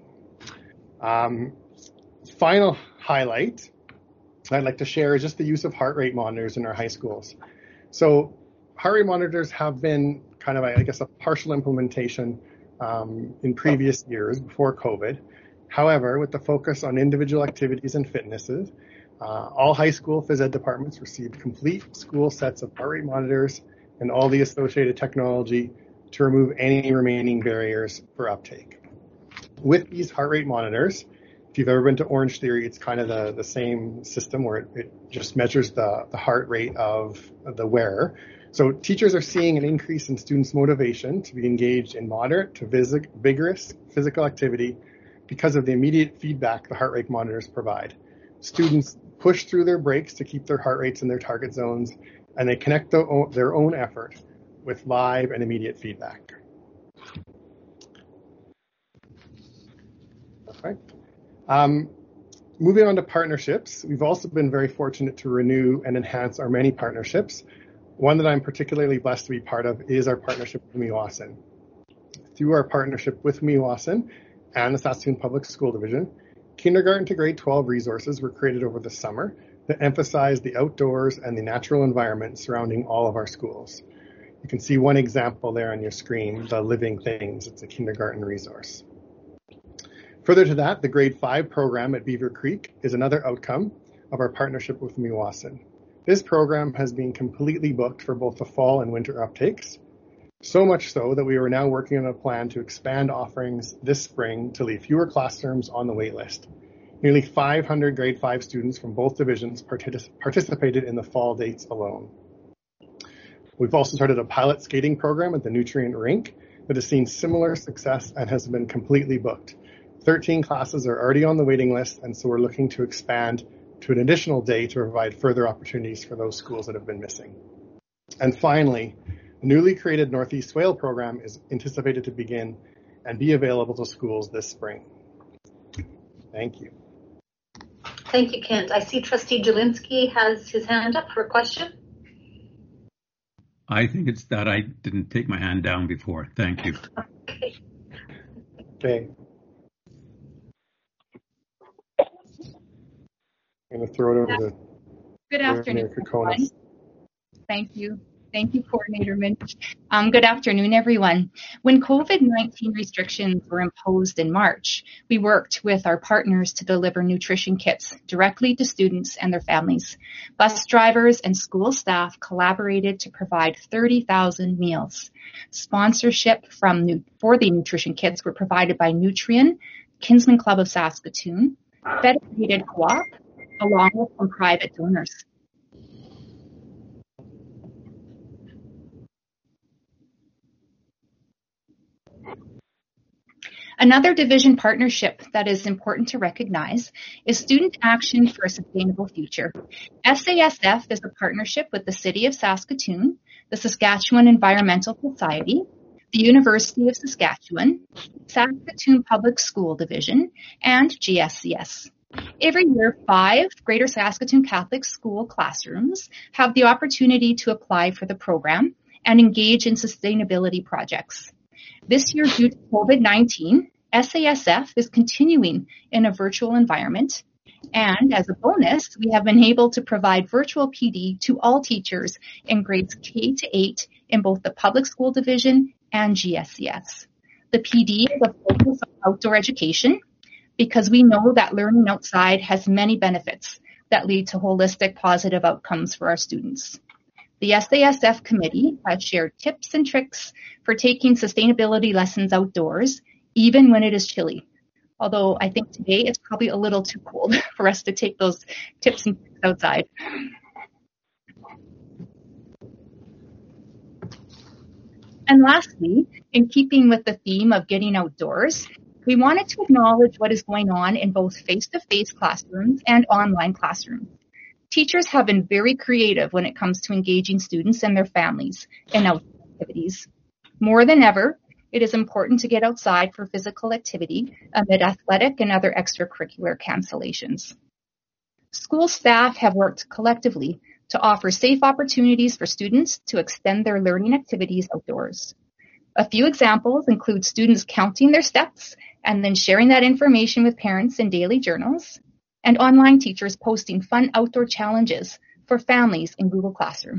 Final highlight I'd like to share is just the use of heart rate monitors in our high schools. So heart rate monitors have been kind of, I guess, a partial implementation in previous years before COVID. However, with the focus on individual activities and fitnesses, all high school phys ed departments received complete school sets of heart rate monitors and all the associated technology to remove any remaining barriers for uptake. With these heart rate monitors, if you've ever been to Orange Theory, it's kind of the same system where it just measures the heart rate of the wearer. So teachers are seeing an increase in students' motivation to be engaged in moderate to vigorous physical activity because of the immediate feedback the heart rate monitors provide. Students push through their breaks to keep their heart rates in their target zones, and they connect their own effort with live and immediate feedback. Perfect. Moving on to partnerships, we've also been very fortunate to renew and enhance our many partnerships. One that I'm particularly blessed to be part of is our partnership with Meewasin. Through our partnership with Meewasin and the Saskatoon Public School Division, kindergarten to grade 12 resources were created over the summer that emphasize the outdoors and the natural environment surrounding all of our schools. You can see one example there on your screen, the Living Things. It's a kindergarten resource. Further to that, the grade 5 program at Beaver Creek is another outcome of our partnership with Meewasin. This program has been completely booked for both the fall and winter uptakes, so much so that we are now working on a plan to expand offerings this spring to leave fewer classrooms on the wait list. Nearly 500 grade 5 students from both divisions participated in the fall dates alone. We've also started a pilot skating program at the Nutrient Rink that has seen similar success and has been completely booked. 13 classes are already on the waiting list, and so we're looking to expand to an additional day to provide further opportunities for those schools that have been missing. And finally, the newly created Northeast Whale program is anticipated to begin and be available to schools this spring. Thank you. Thank you, Kent. I see Trustee Jelinski has his hand up for a question. I think it's that I didn't take my hand down before. Thank you. Okay. I'm going to throw it over to Good afternoon, everyone. Thank you. Thank you, Coordinator Minch. Good afternoon, everyone. When COVID-19 restrictions were imposed in March, we worked with our partners to deliver nutrition kits directly to students and their families. Bus drivers and school staff collaborated to provide 30,000 meals. Sponsorship for the nutrition kits were provided by Nutrien, Kinsman Club of Saskatoon, Federated Co-op, along with some private donors. Another division partnership that is important to recognize is Student Action for a Sustainable Future. SASF is a partnership with the City of Saskatoon, the Saskatchewan Environmental Society, the University of Saskatchewan, Saskatoon Public School Division, and GSCS. Every year, 5 Greater Saskatoon Catholic School classrooms have the opportunity to apply for the program and engage in sustainability projects. This year, due to COVID-19, SASF is continuing in a virtual environment. And as a bonus, we have been able to provide virtual PD to all teachers in grades K to 8 in both the Public School Division and GSCS. The PD is a focus on outdoor education because we know that learning outside has many benefits that lead to holistic positive outcomes for our students. The SASF committee has shared tips and tricks for taking sustainability lessons outdoors, even when it is chilly. Although I think today it's probably a little too cold for us to take those tips and tricks outside. And lastly, in keeping with the theme of getting outdoors, we wanted to acknowledge what is going on in both face-to-face classrooms and online classrooms. Teachers have been very creative when it comes to engaging students and their families in outdoor activities. More than ever, it is important to get outside for physical activity amid athletic and other extracurricular cancellations. School staff have worked collectively to offer safe opportunities for students to extend their learning activities outdoors. A few examples include students counting their steps and then sharing that information with parents in daily journals, and online teachers posting fun outdoor challenges for families in Google Classroom.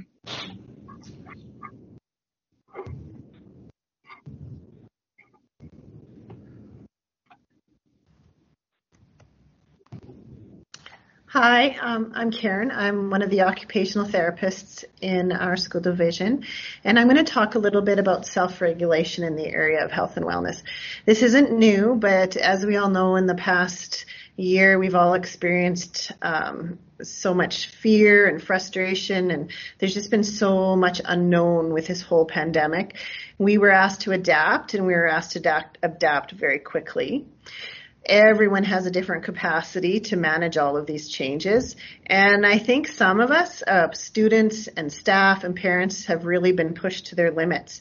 Hi, I'm Karen. I'm one of the occupational therapists in our school division, and I'm going to talk a little bit about self-regulation in the area of health and wellness. This isn't new, but as we all know, in the past year, we've all experienced so much fear and frustration, and there's just been so much unknown with this whole pandemic. We were asked to adapt, and we were asked to adapt very quickly. Everyone has a different capacity to manage all of these changes. And I think some of us, students and staff and parents, have really been pushed to their limits.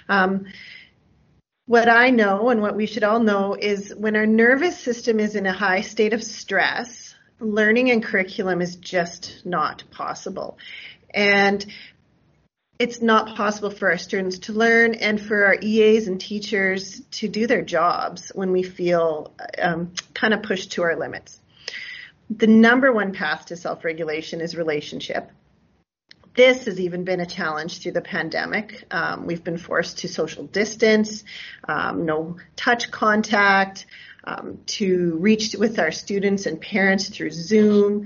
What I know and what we should all know is when our nervous system is in a high state of stress, learning and curriculum is just not possible. And it's not possible for our students to learn and for our EAs and teachers to do their jobs when we feel kind of pushed to our limits. The number one path to self-regulation is relationship. This has even been a challenge through the pandemic. We've been forced to social distance, no touch contact, to reach with our students and parents through Zoom.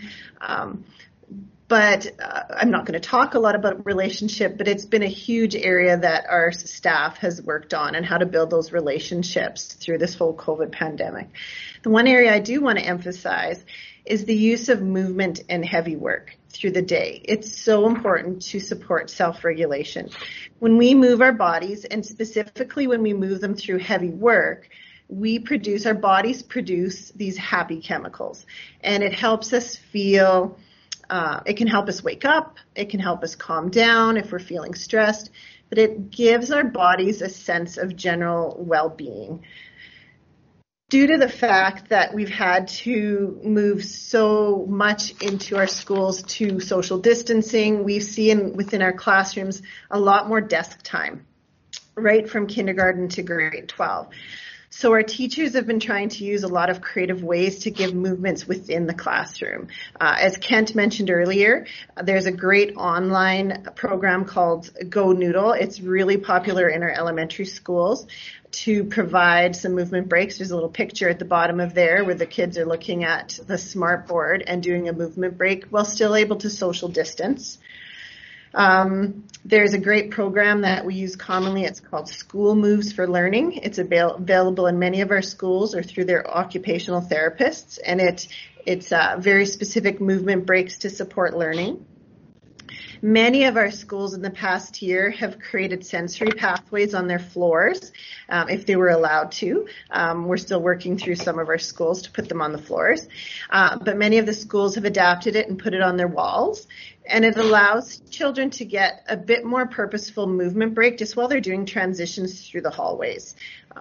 But I'm not going to talk a lot about relationship, but it's been a huge area that our staff has worked on and how to build those relationships through this whole COVID pandemic. The one area I do want to emphasize is the use of movement and heavy work through the day. It's so important to support self-regulation. When we move our bodies, and specifically when we move them through heavy work, our bodies produce these happy chemicals, and it helps us feel it can help us wake up, it can help us calm down if we're feeling stressed, but it gives our bodies a sense of general well-being. Due to the fact that we've had to move so much into our schools to social distancing, we see within our classrooms a lot more desk time, right from kindergarten to grade 12. So our teachers have been trying to use a lot of creative ways to give movements within the classroom. As Kent mentioned earlier, there's a great online program called Go Noodle. It's really popular in our elementary schools to provide some movement breaks. There's a little picture at the bottom of there where the kids are looking at the smart board and doing a movement break while still able to social distance. There's a great program that we use commonly. It's called School Moves for Learning. It's available in many of our schools or through their occupational therapists, and it's very specific movement breaks to support learning. Many of our schools in the past year have created sensory pathways on their floors, if they were allowed to. We're still working through some of our schools to put them on the floors. But many of the schools have adapted it and put it on their walls. And it allows children to get a bit more purposeful movement break just while they're doing transitions through the hallways.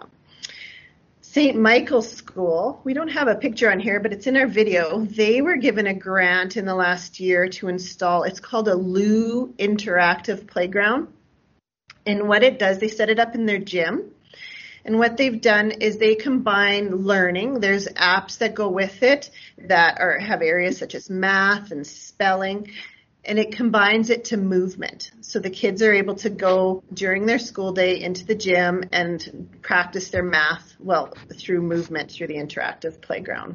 St. Michael's School, we don't have a picture on here, but it's in our video. They were given a grant in the last year to install, it's called a Loo Interactive Playground. And what it does, they set it up in their gym. And what they've done is they combine learning. There's apps that go with it that have areas such as math and spelling. And it combines it to movement. So the kids are able to go during their school day into the gym and practice their math, through movement, through the interactive playground.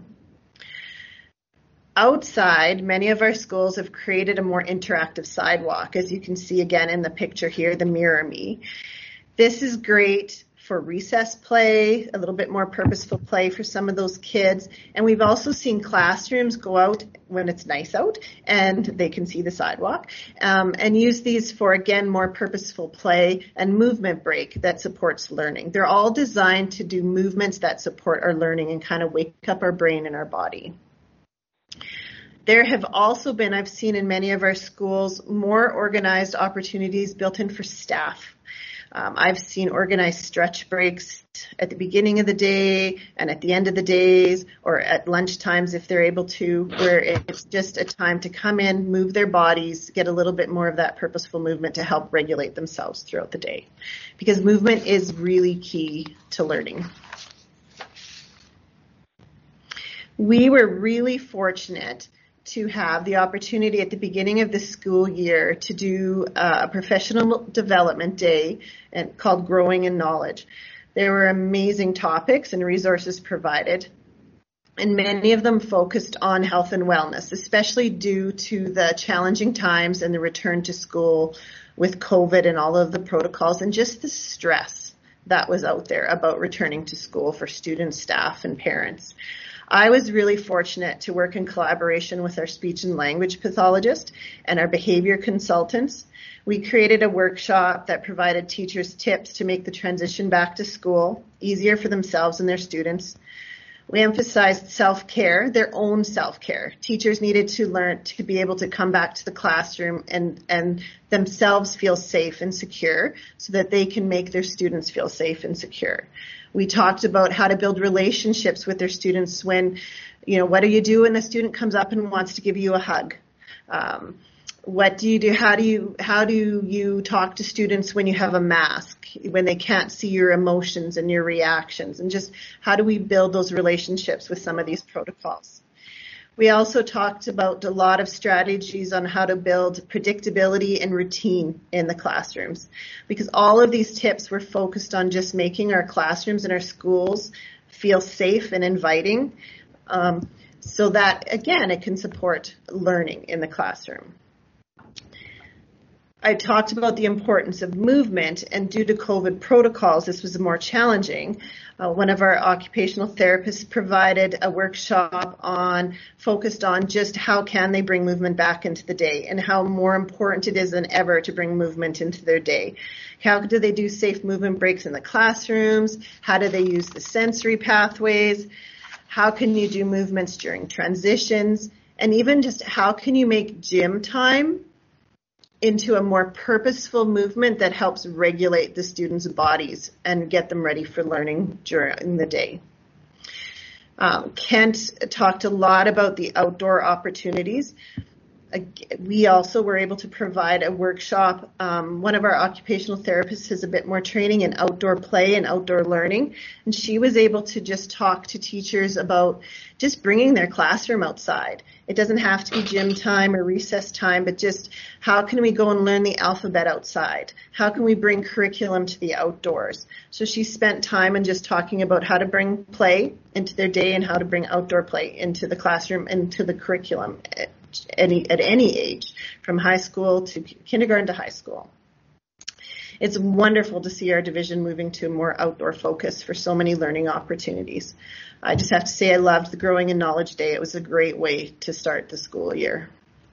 Outside, many of our schools have created a more interactive sidewalk, as you can see again in the picture here, the Mirror Me. This is great for recess play, a little bit more purposeful play for some of those kids. And we've also seen classrooms go out when it's nice out and they can see the sidewalk, and use these for, again, more purposeful play and movement break that supports learning. They're all designed to do movements that support our learning and kind of wake up our brain and our body. There have also been, I've seen in many of our schools, more organized opportunities built in for staff. I've seen organized stretch breaks at the beginning of the day and at the end of the days, or at lunch times if they're able to, where it's just a time to come in, move their bodies, get a little bit more of that purposeful movement to help regulate themselves throughout the day. Because movement is really key to learning. We were really fortunate to have the opportunity at the beginning of the school year to do a professional development day called Growing in Knowledge. There were amazing topics and resources provided, and many of them focused on health and wellness, especially due to the challenging times and the return to school with COVID and all of the protocols and just the stress that was out there about returning to school for students, staff, and parents. I was really fortunate to work in collaboration with our speech and language pathologist and our behavior consultants. We created a workshop that provided teachers tips to make the transition back to school easier for themselves and their students. We emphasized self-care, their own self-care. Teachers needed to learn to be able to come back to the classroom and themselves feel safe and secure so that they can make their students feel safe and secure. We talked about how to build relationships with their students when, what do you do when a student comes up and wants to give you a hug? What do you do? How do you talk to students when you have a mask, when they can't see your emotions and your reactions? And just how do we build those relationships with some of these protocols? We also talked about a lot of strategies on how to build predictability and routine in the classrooms, because all of these tips were focused on just making our classrooms and our schools feel safe and inviting, so that, again, it can support learning in the classroom. I talked about the importance of movement, and due to COVID protocols, this was more challenging. One of our occupational therapists provided a workshop focused on just how can they bring movement back into the day and how more important it is than ever to bring movement into their day. How do they do safe movement breaks in the classrooms? How do they use the sensory pathways? How can you do movements during transitions? And even just how can you make gym time into a more purposeful movement that helps regulate the students' bodies and get them ready for learning during the day. Kent talked a lot about the outdoor opportunities. We also were able to provide a workshop. One of our occupational therapists has a bit more training in outdoor play and outdoor learning, and she was able to just talk to teachers about just bringing their classroom outside. It doesn't have to be gym time or recess time, but just how can we go and learn the alphabet outside? How can we bring curriculum to the outdoors? So she spent time in just talking about how to bring play into their day and how to bring outdoor play into the classroom and to the curriculum at any age, from high school to kindergarten to high school. It's wonderful to see our division moving to a more outdoor focus for so many learning opportunities. I just have to say I loved the Growing in Knowledge Day. It was a great way to start the school year.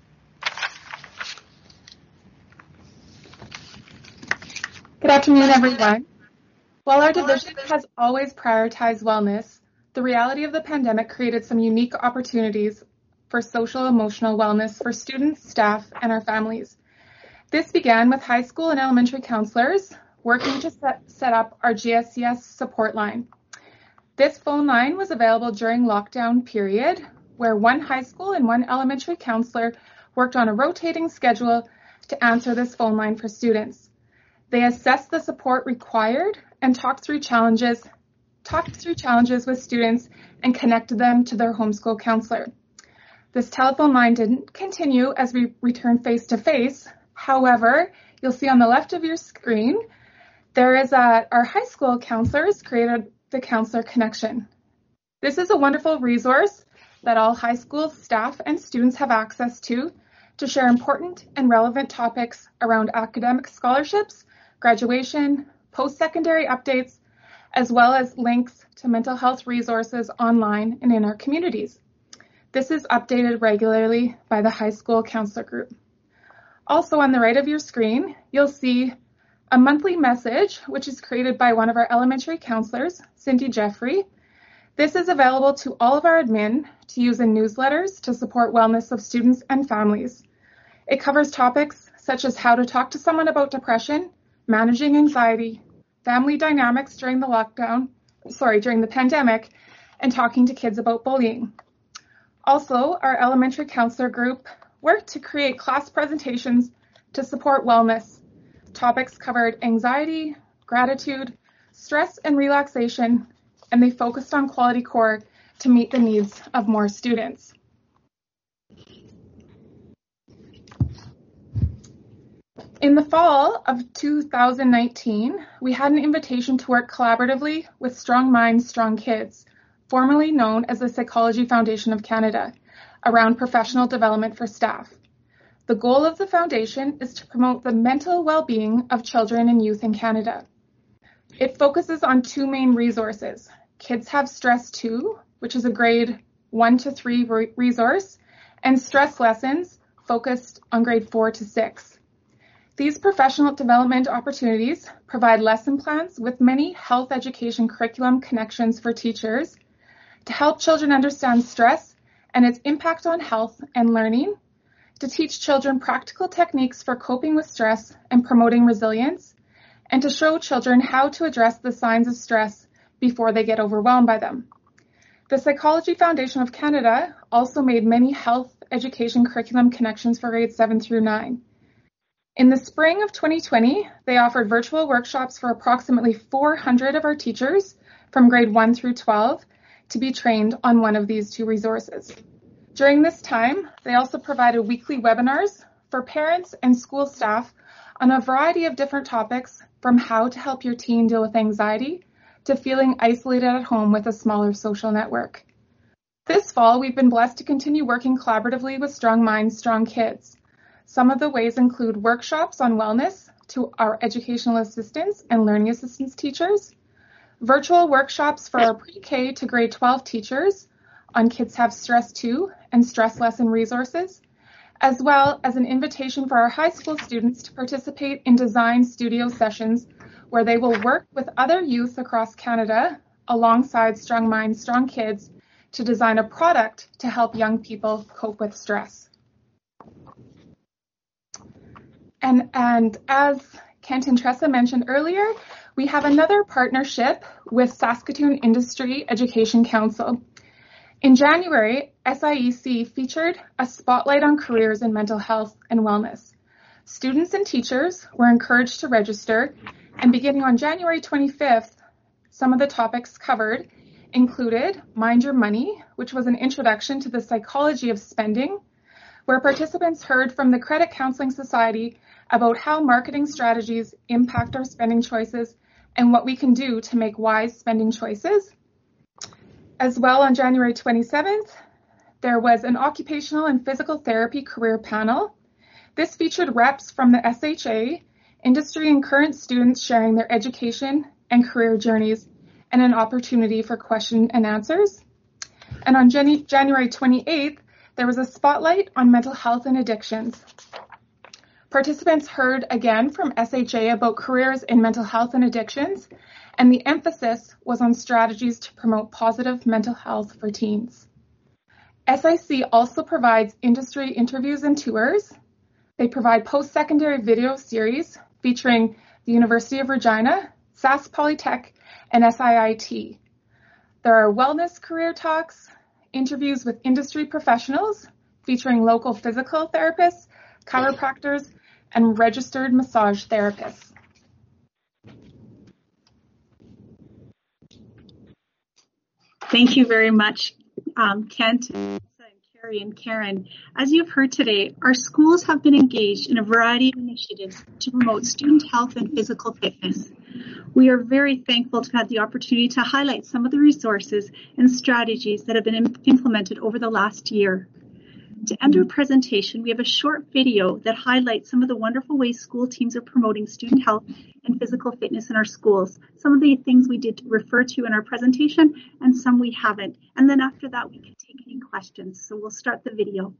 Good afternoon, everyone. While our division has always prioritized wellness, the reality of the pandemic created some unique opportunities for social emotional wellness for students, staff, and our families. This began with high school and elementary counselors working to set up our GSCS support line. This phone line was available during lockdown period, where one high school and one elementary counselor worked on a rotating schedule to answer this phone line for students. They assessed the support required and talked through challenges with students and connected them to their homeschool counselor. This telephone line didn't continue as we returned face-to-face. However, you'll see on the left of your screen, there is our high school counselors created the Counselor Connection. This is a wonderful resource that all high school staff and students have access to share important and relevant topics around academic scholarships, graduation, post-secondary updates, as well as links to mental health resources online and in our communities. This is updated regularly by the high school counselor group. Also on the right of your screen, you'll see a monthly message, which is created by one of our elementary counselors, Cindy Jeffrey. This is available to all of our admin to use in newsletters to support wellness of students and families. It covers topics such as how to talk to someone about depression, managing anxiety, family dynamics during the pandemic, and talking to kids about bullying. Also, our elementary counselor group worked to create class presentations to support wellness. Topics covered anxiety, gratitude, stress and relaxation, and they focused on quality core to meet the needs of more students. In the fall of 2019, we had an invitation to work collaboratively with Strong Minds, Strong Kids, formerly known as the Psychology Foundation of Canada, around professional development for staff. The goal of the foundation is to promote the mental well-being of children and youth in Canada. It focuses on two main resources. Kids Have Stress Too, which is a grade 1 to 3 resource, and Stress Lessons, focused on grade 4 to 6. These professional development opportunities provide lesson plans with many health education curriculum connections for teachers to help children understand stress and its impact on health and learning, to teach children practical techniques for coping with stress and promoting resilience, and to show children how to address the signs of stress before they get overwhelmed by them. The Psychology Foundation of Canada also made many health education curriculum connections for grades 7 through 9. In the spring of 2020, they offered virtual workshops for approximately 400 of our teachers from grade 1 through 12 to be trained on one of these two resources. During this time, they also provided weekly webinars for parents and school staff on a variety of different topics, from how to help your teen deal with anxiety to feeling isolated at home with a smaller social network. This fall, we've been blessed to continue working collaboratively with Strong Minds, Strong Kids. Some of the ways include workshops on wellness to our educational assistants and learning assistance teachers, virtual workshops for our pre-K to grade 12 teachers on Kids Have Stress Too and stress lesson resources, as well as an invitation for our high school students to participate in design studio sessions where they will work with other youth across Canada alongside Strong Minds, Strong Kids to design a product to help young people cope with stress. And as Kent and Tressa mentioned earlier, we have another partnership with Saskatoon Industry Education Council. In January, SIEC featured a spotlight on careers in mental health and wellness. Students and teachers were encouraged to register, and beginning on January 25th, some of the topics covered included Mind Your Money, which was an introduction to the psychology of spending, where participants heard from the Credit Counseling Society about how marketing strategies impact our spending choices and what we can do to make wise spending choices. As well, on January 27th, there was an occupational and physical therapy career panel. This featured reps from the SHA, industry and current students sharing their education and career journeys, and an opportunity for question and answers. And on January 28th, there was a spotlight on mental health and addictions. Participants heard again from SHA about careers in mental health and addictions, and the emphasis was on strategies to promote positive mental health for teens. SIC also provides industry interviews and tours. They provide post-secondary video series featuring the University of Regina, Sask Polytech, and SIIT. There are wellness career talks, interviews with industry professionals featuring local physical therapists, chiropractors, and registered massage therapists. Thank you very much, Kent, and Carrie and Karen. As you've heard today, our schools have been engaged in a variety of initiatives to promote student health and physical fitness. We are very thankful to have had the opportunity to highlight some of the resources and strategies that have been implemented over the last year. To end our presentation, we have a short video that highlights some of the wonderful ways school teams are promoting student health and physical fitness in our schools. Some of the things we did refer to in our presentation and some we haven't. And then after that, we can take any questions. So we'll start the video.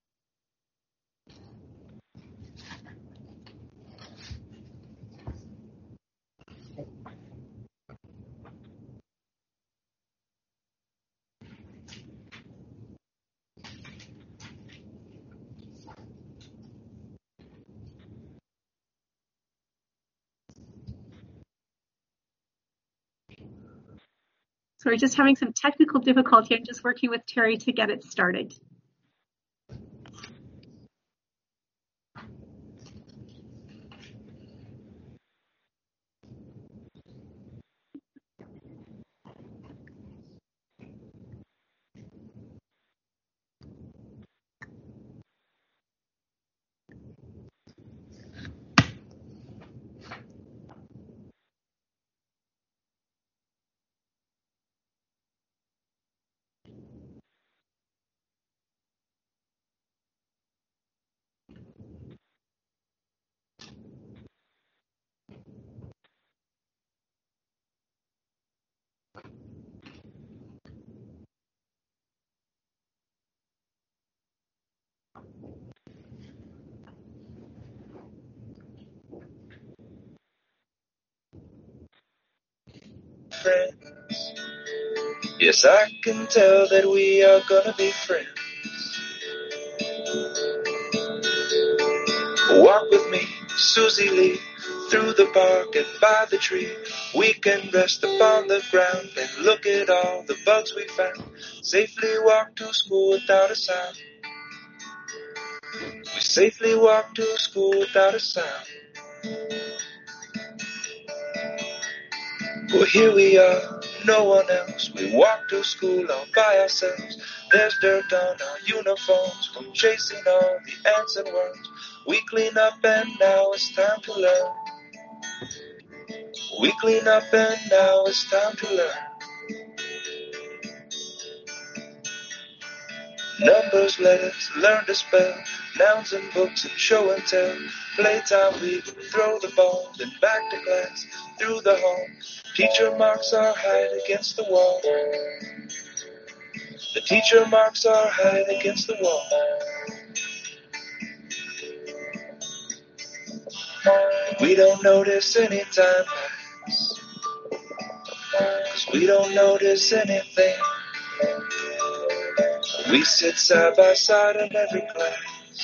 So we're just having some technical difficulty. I'm just working with Terry to get it started. Friends. Yes, I can tell that we are gonna be friends. Walk with me, Susie Lee, through the park and by the tree. We can rest upon the ground and look at all the bugs we found. Safely walk to school without a sound. We safely walk to school without a sound. Well, here we are, no one else. We walk to school all by ourselves. There's dirt on our uniforms from chasing all the ants and worms. We clean up and now it's time to learn. We clean up and now it's time to learn. Numbers, letters, learn to spell, nouns and books and show and tell. Playtime we throw the ball, then back to class, through the hall. Teacher marks our height against the wall. The teacher marks our height against the wall. We don't notice any time pass, 'cause we don't notice anything. We sit side by side in every class.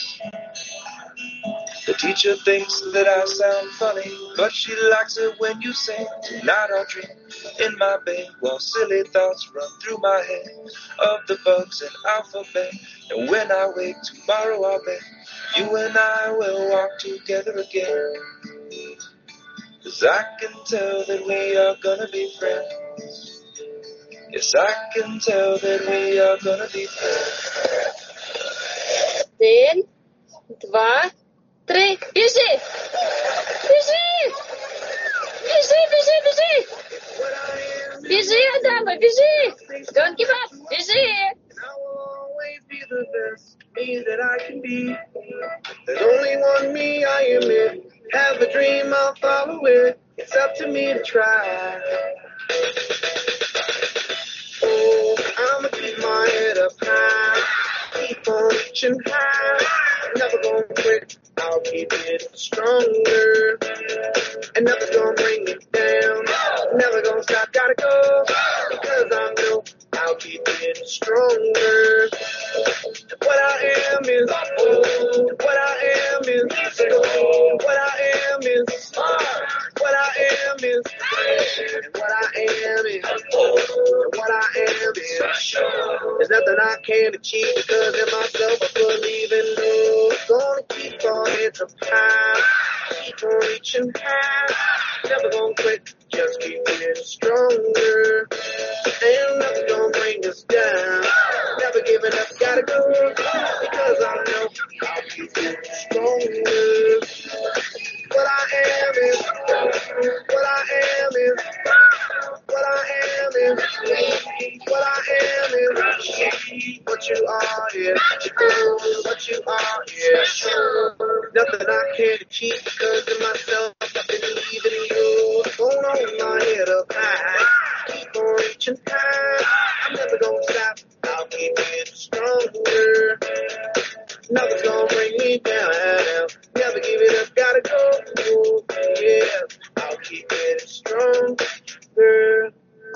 The teacher thinks that I sound funny, but she likes it when you sing. Tonight I'll dream in my bed while silly thoughts run through my head of the bugs and alphabet. And when I wake tomorrow, I'll bet you and I will walk together again. 'Cause I can tell that we are gonna be friends. Yes, I can tell that we are gonna be friends. 1, 2, 3, бежи! Бежи! Бежи, бежи, бежи! Бежи, Адама, бежи! Don't give up, бежи! I will always be the best me that I can be. There's only one me, I am it. Have a dream, I'll follow it. It's up to me to try. Oh, I'ma keep my head up high. Keep on reaching high. Never gonna quit. I'll keep it stronger. And never gonna bring it down. Never gonna stop, gotta go. Because I know I'll keep it stronger. What I am is, what I am is, what I am is smart. What I am is, what I am is, what I am is. There's nothing I can't achieve because in myself I believe in love. Gonna keep our heads up high, keep on reaching high. Never gonna quit, just keep getting stronger. Ain't nothing gonna bring us down. Never giving up, gotta go. Because I know I'll keep getting stronger. What I am is, what I am is, what I am is, what I am is, what you are is. what you are, yeah, sure. Nothing I care to keep because of myself. I believe in you. Hold on, my head up high. Keep on reaching high. I'm never gonna stop. I'll keep getting stronger. Nothing's gonna bring me down. Never give it up, gotta go. Yeah, I'll keep getting stronger.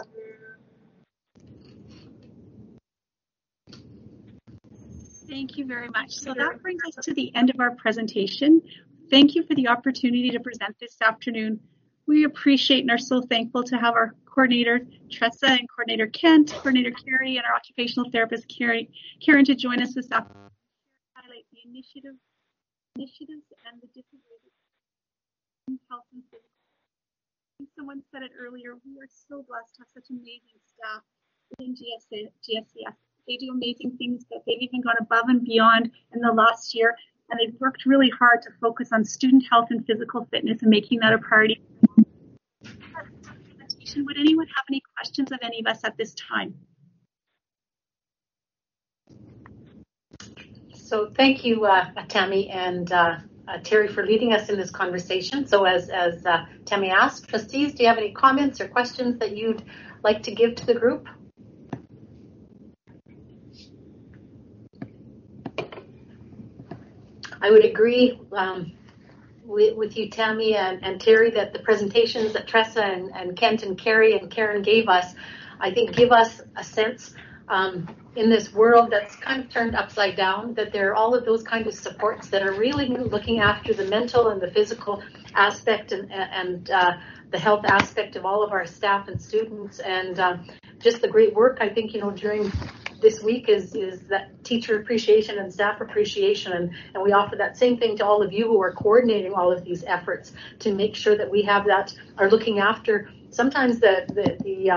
Thank you very much. So that brings us to the end of our presentation. Thank you for the opportunity to present this afternoon. We appreciate and are so thankful to have our coordinator, Tressa, and coordinator Kent, coordinator Carrie, and our occupational therapist, Karen, to join us this afternoon to highlight the initiatives and the different ways of health and physical. Someone said it earlier, we are so blessed to have such amazing staff in GSCS. They do amazing things, but they've even gone above and beyond in the last year, and they've worked really hard to focus on student health and physical fitness and making that a priority. Would anyone have any questions of any of us at this time? So thank you, Tammy and Terry, for leading us in this conversation. So as Tammy asked, trustees, do you have any comments or questions that you'd like to give to the group? I would agree with you, Tammy and Terry, that the presentations that Tressa and Kent and Carrie and Karen gave us, I think give us a sense in this world that's kind of turned upside down, that there are all of those kind of supports that are really looking after the mental and the physical aspect and the health aspect of all of our staff and students, and just the great work, I think, during this week is that teacher appreciation and staff appreciation, and we offer that same thing to all of you who are coordinating all of these efforts to make sure that we have that, are looking after sometimes the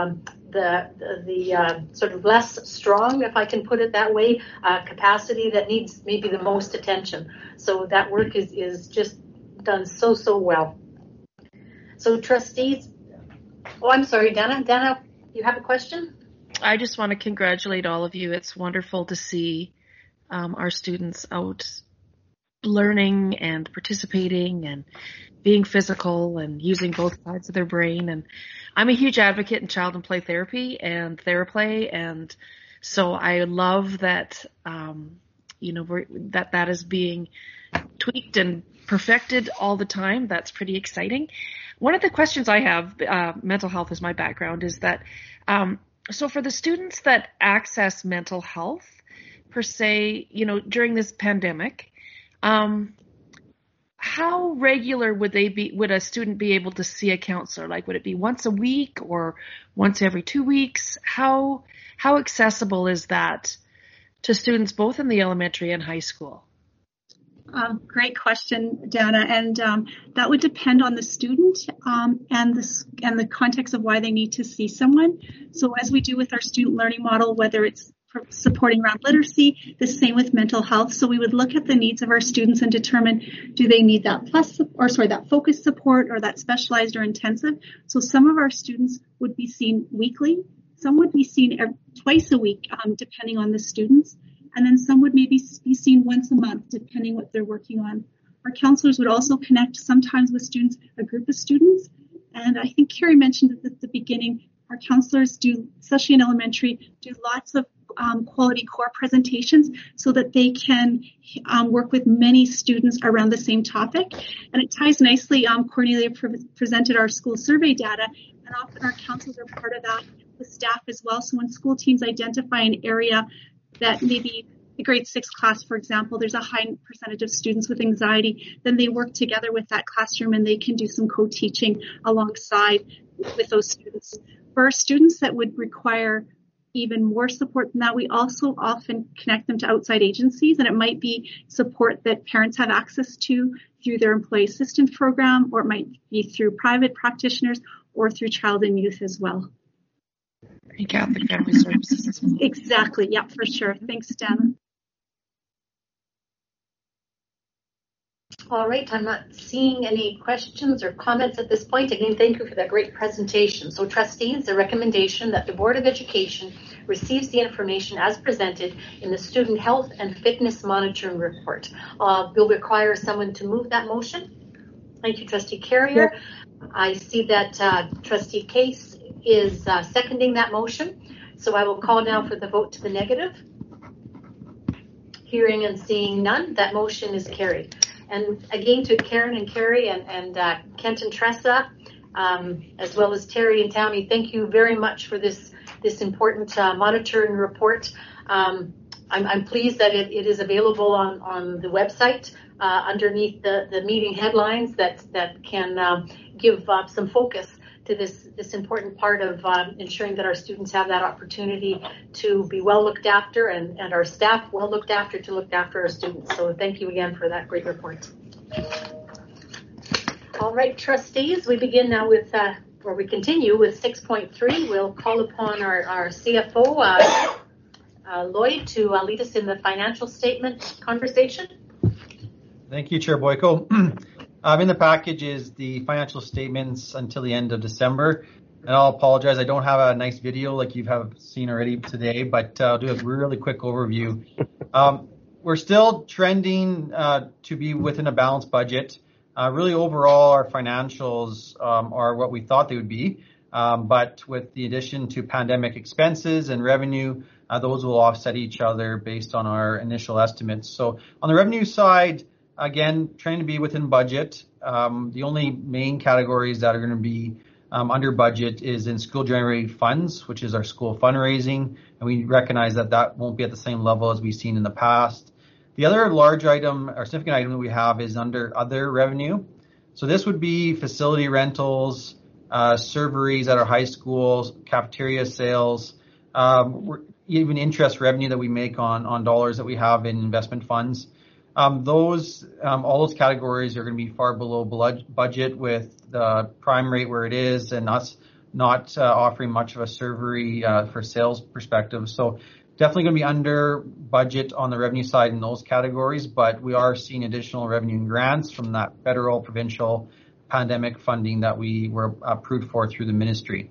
sort of less strong, if I can put it that way, capacity that needs maybe the most attention. So that work is just done so well. So trustees, I'm sorry, Dana. Dana, you have a question? I just want to congratulate all of you. It's wonderful to see our students out learning and participating and being physical and using both sides of their brain. And I'm a huge advocate in child and play therapy and TheraPlay, and so I love that that is being tweaked and perfected all the time. That's pretty exciting. One of the questions I have, mental health is my background, is that so for the students that access mental health, per se, during this pandemic, how regular would a student be able to see a counselor? Like, would it be once a week or once every 2 weeks? How accessible is that to students both in the elementary and high school? Great question, Dana, and that would depend on the student and the context of why they need to see someone. So as we do with our student learning model, whether it's supporting around literacy, the same with mental health. So we would look at the needs of our students and determine, do they need that that focused support or that specialized or intensive? So some of our students would be seen weekly, some would be seen twice a week, depending on the students. And then some would maybe be seen once a month, depending what they're working on. Our counselors would also connect sometimes with students, a group of students. And I think Carrie mentioned at the beginning, our counselors do, especially in elementary, do lots of quality core presentations so that they can work with many students around the same topic. And it ties nicely, Cornelia presented our school survey data, and often our counselors are part of that with staff as well. So when school teams identify an area that maybe the grade 6 class, for example, there's a high percentage of students with anxiety, then they work together with that classroom and they can do some co-teaching alongside with those students. For our students that would require even more support than that, we also often connect them to outside agencies, and it might be support that parents have access to through their employee assistance program, or it might be through private practitioners or through child and youth as well. And Catholic Family Services as well. Exactly. Yeah, for sure. Thanks, Dan. All right. I'm not seeing any questions or comments at this point. Again, thank you for that great presentation. So trustees, the recommendation that the Board of Education receives the information as presented in the Student Health and Fitness Monitoring Report. We'll require someone to move that motion. Thank you, Trustee Carrier. Yep. I see that Trustee Case is seconding that motion. So I will call now for the vote to the negative. Hearing and seeing none, that motion is carried. And again, to Karen and Carrie and Kent and Tressa, as well as Terry and Tammy, thank you very much for this important monitoring report. I'm pleased that it is available on the website underneath the meeting headlines that can give some focus to this important part of ensuring that our students have that opportunity to be well looked after and our staff well looked after to look after our students. So thank you again for that great report. All right, trustees, we begin now with, or we continue with 6.3. We'll call upon our CFO, Lloyd, to lead us in the financial statement conversation. Thank you, Chair Boyko. In the package is the financial statements until the end of December. And I'll apologize, I don't have a nice video like you have seen already today, but I'll do a really quick overview. We're still trending to be within a balanced budget. Really overall, our financials are what we thought they would be. But with the addition to pandemic expenses and revenue, those will offset each other based on our initial estimates. So on the revenue side, again, trying to be within budget. The only main categories that are going to be under budget is in school-generated funds, which is our school fundraising, and we recognize that that won't be at the same level as we've seen in the past. The other large item or significant item that we have is under other revenue. So this would be facility rentals, serveries at our high schools, cafeteria sales, even interest revenue that we make on dollars that we have in investment funds. All those categories are going to be far below budget with the prime rate where it is and us not offering much of a servery for sales perspective. So definitely going to be under budget on the revenue side in those categories, but we are seeing additional revenue and grants from that federal, provincial pandemic funding that we were approved for through the ministry.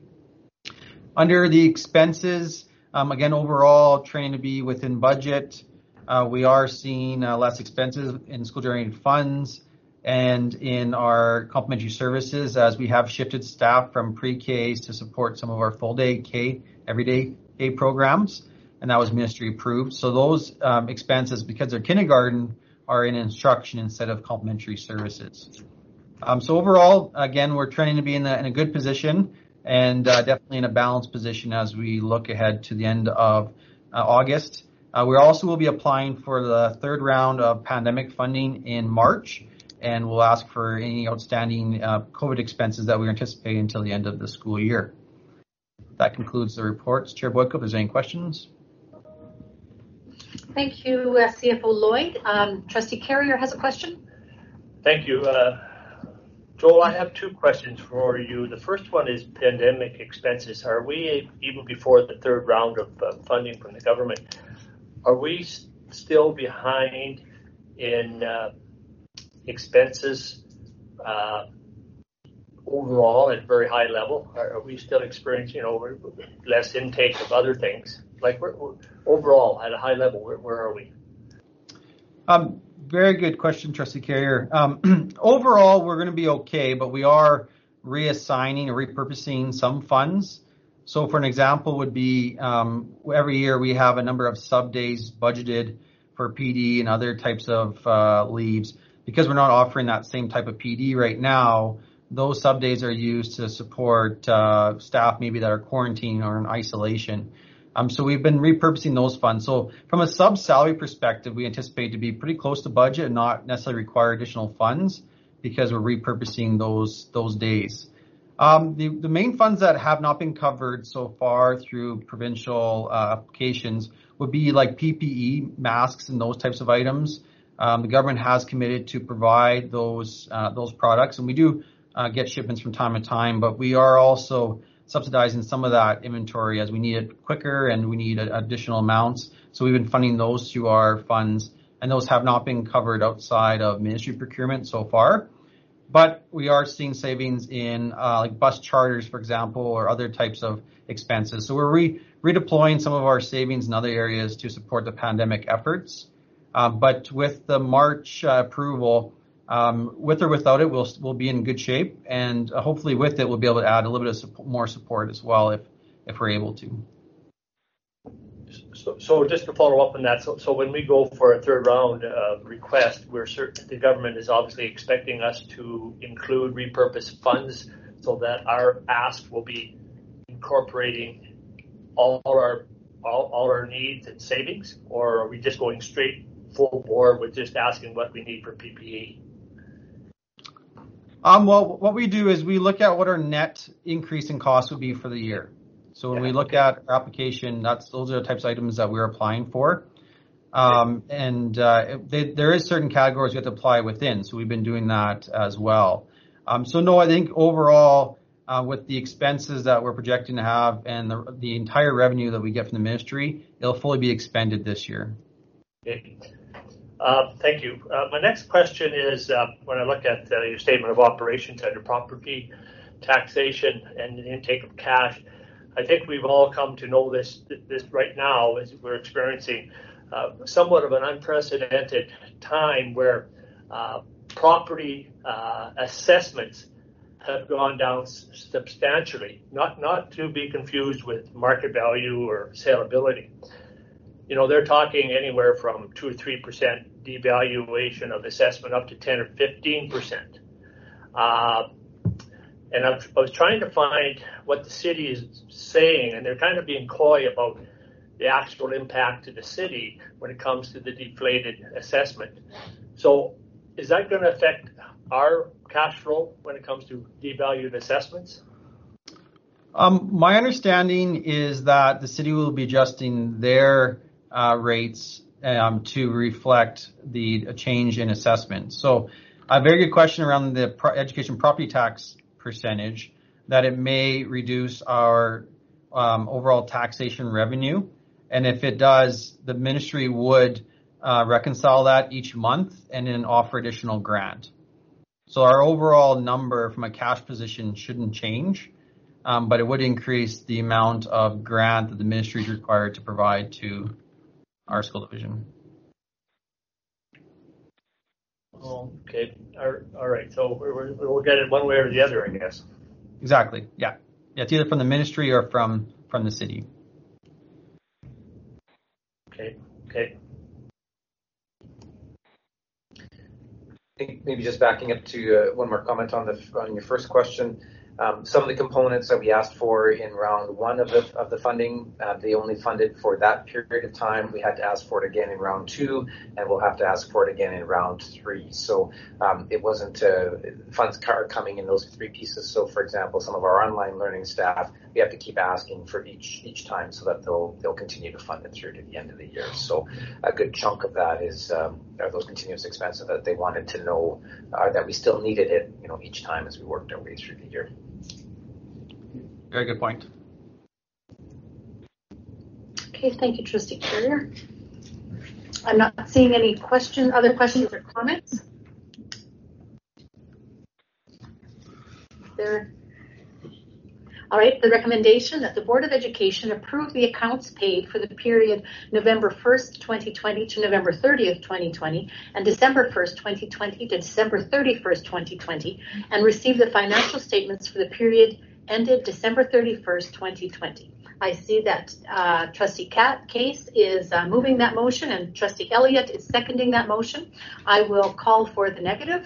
Under the expenses, again, overall trying to be within budget. We are seeing less expenses in school-generated funds and in our complementary services as we have shifted staff from pre-Ks to support some of our full-day K, everyday K programs, and that was ministry approved. So those expenses, because they're kindergarten, are in instruction instead of complementary services. So overall, again, we're trending to be in a good position and definitely in a balanced position as we look ahead to the end of August. We also will be applying for the third round of pandemic funding in March, and we'll ask for any outstanding COVID expenses that we're anticipating until the end of the school year. That concludes the reports. Chair Boyko, if there's any questions. Thank you, CFO Lloyd. Trustee Carrier has a question. Thank you. Joel, I have two questions for you. The first one is pandemic expenses. Are we, even before the third round of funding from the government, are we still behind in expenses overall at a very high level? Are we still experiencing less intake of other things? Like we're overall at a high level, where are we? Very good question, Trustee Carrier. Overall, we're going to be okay, but we are reassigning or repurposing some funds. So for an example would be every year we have a number of sub days budgeted for PD and other types of leaves. Because we're not offering that same type of PD right now, those sub days are used to support staff maybe that are quarantining or in isolation. So we've been repurposing those funds. So from a sub salary perspective, we anticipate to be pretty close to budget and not necessarily require additional funds because we're repurposing those days. The main funds that have not been covered so far through provincial applications would be like PPE, masks, and those types of items. The government has committed to provide those products, and we do get shipments from time to time, but we are also subsidizing some of that inventory as we need it quicker and we need additional amounts. So we've been funding those through our funds, and those have not been covered outside of ministry procurement so far. but we are seeing savings in like bus charters, for example, or other types of expenses. So we're redeploying some of our savings in other areas to support the pandemic efforts. But with the March approval, with or without it, we'll be in good shape, and hopefully with it, we'll be able to add a little bit of more support as well if we're able to. So just to follow up on that, so when we go for a third round request, we're certain the government is obviously expecting us to include repurposed funds so that our ask will be incorporating all our needs and savings, or are we just going straight full board with just asking what we need for PPE? Well, what we do is we look at what our net increase in cost would be for the year. So when we look at our application, those are the types of items that we're applying for. There is certain categories we have to apply within, so we've been doing that as well. So no, I think overall, with the expenses that we're projecting to have and the entire revenue that we get from the ministry, it'll fully be expended this year. Okay. Thank you. My next question is, when I look at your statement of operations under property taxation and the intake of cash, I think we've all come to know this right now as we're experiencing somewhat of an unprecedented time where property assessments have gone down substantially, not to be confused with market value or saleability. You know, they're talking anywhere from 2 or 3% devaluation of assessment up to 10 or 15%. And I was trying to find what the city is saying, and they're kind of being coy about the actual impact to the city when it comes to the deflated assessment. So is that going to affect our cash flow when it comes to devalued assessments? My understanding is that the city will be adjusting their rates to reflect the change in assessment. So a very good question around the education property tax percentage, that it may reduce our overall taxation revenue. And if it does, the ministry would reconcile that each month and then offer additional grant. So our overall number from a cash position shouldn't change, but it would increase the amount of grant that the ministry is required to provide to our school division. Okay. All right. So we'll get it one way or the other, I guess. Exactly. Yeah. It's either from the ministry or from the city. Okay. I think maybe just backing up to one more comment on your first question. Some of the components that we asked for in round one of the funding, they only funded for that period of time. We had to ask for it again in round two, and we'll have to ask for it again in round three. So it wasn't funds are coming in those three pieces. So, for example, some of our online learning staff, we have to keep asking for each time so that they'll continue to fund it through to the end of the year. So a good chunk of that is are those continuous expenses that they wanted to know that we still needed it, each time as we worked our way through the year. Very good point. Okay, thank you, Trustee Carrier. I'm not seeing any other questions or comments. All right, the recommendation that the Board of Education approve the accounts paid for the period November 1st, 2020 to November 30th, 2020, and December 1st, 2020 to December 31st, 2020, and receive the financial statements for the period ended December 31st, 2020. I see that Trustee Case is moving that motion and Trustee Elliott is seconding that motion. I will call for the negative.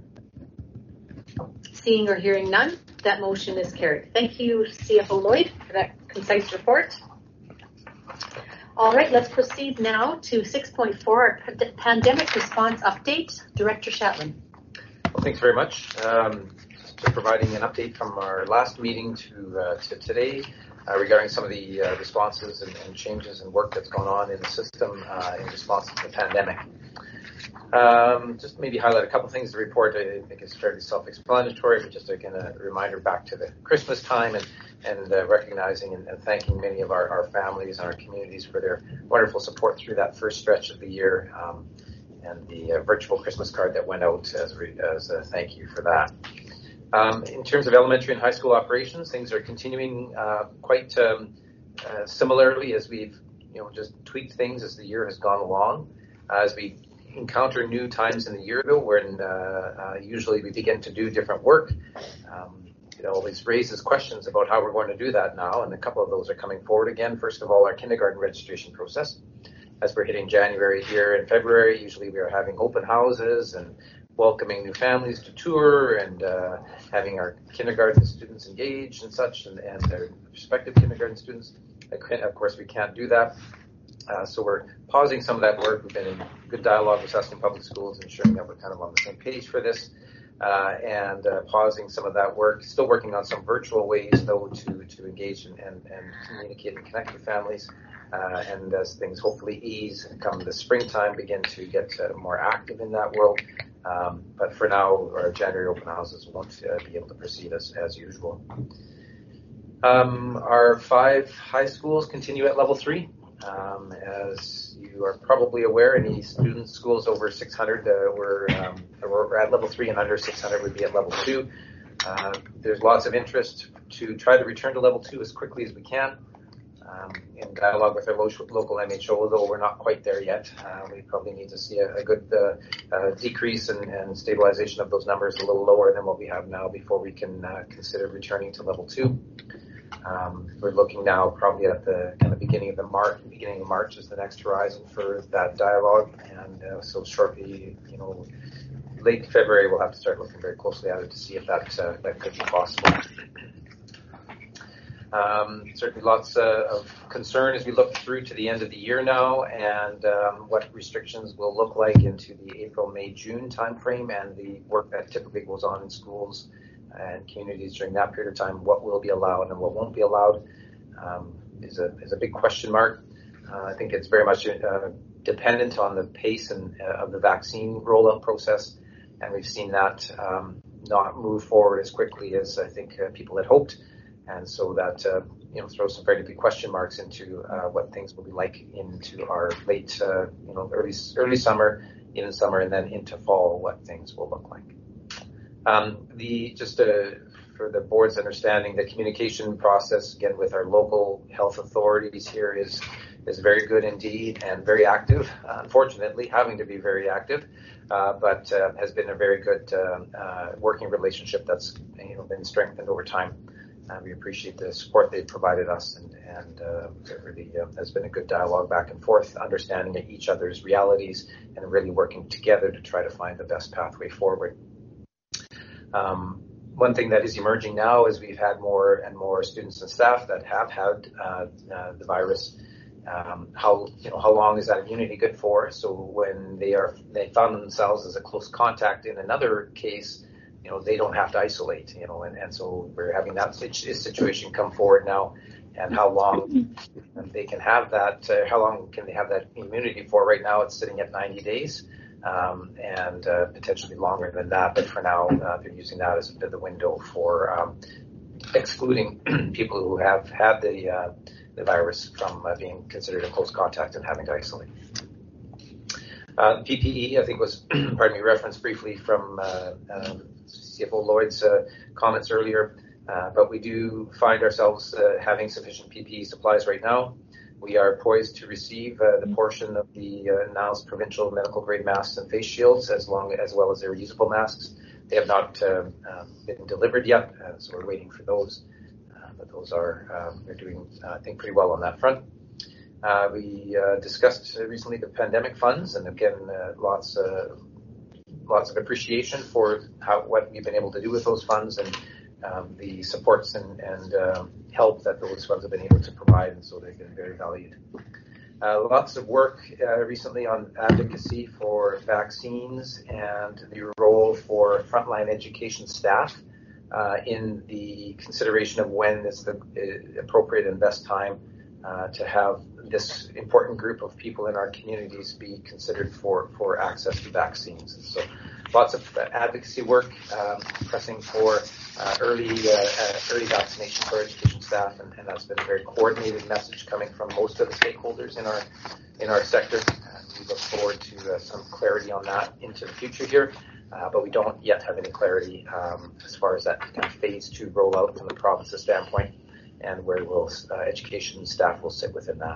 Seeing or hearing none, that motion is carried. Thank you, CFO Lloyd, for that concise report. All right, let's proceed now to 6.4, our pandemic response update. Director Shatland. Well, thanks very much. Just providing an update from our last meeting to today regarding some of the responses and changes and work that's going on in the system in response to the pandemic. Just maybe highlight a couple things. The report, I think, is fairly self-explanatory, but just again a reminder back to the Christmas time and recognizing and thanking many of our families and our communities for their wonderful support through that first stretch of the year. the virtual Christmas card that went out as a thank you for that. In terms of elementary and high school operations, things are continuing quite similarly as we've just tweaked things as the year has gone along. As we encounter new times in the year, though, when usually we begin to do different work, it always raises questions about how we're going to do that now, and a couple of those are coming forward again. First of all, our kindergarten registration process. As we're hitting January here in February, usually we are having open houses and welcoming new families to tour and having our kindergarten students engaged and such, and their respective kindergarten students. Of course, we can't do that. So we're pausing some of that work. We've been in good dialogue with Saskatoon Public Schools, ensuring that we're kind of on the same page for this, and pausing some of that work. Still working on some virtual ways, though, to engage and communicate and connect with families. And as things hopefully ease and come the springtime, begin to get more active in that world. But for now, our January open houses won't be able to proceed as usual. Our 5 high schools continue at level 3. As you are probably aware, any student schools over 600 were at level 3, and under 600 would be at level 2. There's lots of interest to try to return to level 2 as quickly as we can. In dialogue with our local MHO, though we're not quite there yet. We probably need to see a good decrease and stabilization of those numbers a little lower than what we have now before we can consider returning to level 2. We're looking now probably at the kind of beginning of March is the next horizon for that dialogue, and so shortly, late February, we'll have to start looking very closely at it to see if that could be possible. Certainly lots of concern as we look through to the end of the year now, and what restrictions will look like into the April, May, June timeframe, and the work that typically goes on in schools and communities during that period of time. What will be allowed and what won't be allowed is a big question mark. I think it's very much dependent on the pace of the vaccine rollout process, and we've seen that not move forward as quickly as I think people had hoped. And so that throws some very big question marks into what things will be like into our late, early summer, even summer, and then into fall, what things will look like. For the board's understanding, the communication process again with our local health authorities here is very good indeed and very active. Unfortunately, having to be very active, but has been a very good working relationship that's been strengthened over time. We appreciate the support they've provided us, and it really has been a good dialogue back and forth, understanding each other's realities and really working together to try to find the best pathway forward. One thing that is emerging now is we've had more and more students and staff that have had the virus. How long is that immunity good for? So when they found themselves as a close contact in another case, they don't have to isolate, and so we're having that situation come forward now, and how long they can have that, how long can they have that immunity for? Right now it's sitting at 90 days, and potentially longer than that, but for now they're using that as a bit of the window for excluding people who have had the virus from being considered a close contact and having to isolate. PPE, I think, was referenced briefly from CFO Lloyd's comments earlier, but we do find ourselves having sufficient PPE supplies right now. We are poised to receive the portion of the NILS provincial medical grade masks and face shields, as well as their reusable masks. They have not been delivered yet, so we're waiting for those. But those they're doing, I think, pretty well on that front. We discussed recently the pandemic funds, and again, lots of appreciation for what we've been able to do with those funds, and the supports and help that those funds have been able to provide, and so they've been very valued. Lots of work recently on advocacy for vaccines and the role for frontline education staff in the consideration of when is the appropriate and best time to have this important group of people in our communities be considered for access to vaccines. And so lots of advocacy work, pressing for early vaccination for education staff, and that's been a very coordinated message coming from most of the stakeholders in our sector we look forward to some clarity on that into the future here. But we don't yet have any clarity as far as that kind of phase 2 rollout from the province's standpoint, and where will education staff will sit within that.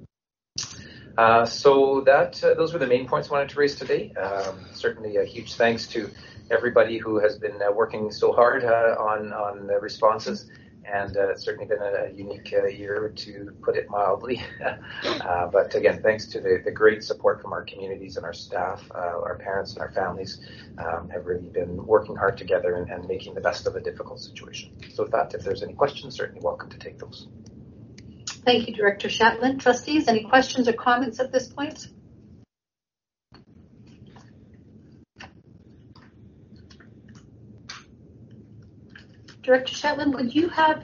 So those were the main points I wanted to raise today. Certainly a huge thanks to everybody who has been working so hard on the responses, and it's certainly been a unique year, to put it mildly. But again, thanks to the great support from our communities and our staff, our parents and our families have really been working hard together and making the best of a difficult situation. So with that, if there's any questions, certainly welcome to take those. Thank you, Director Chatelain. Trustees, any questions or comments at this point? Director Chatelain, would you have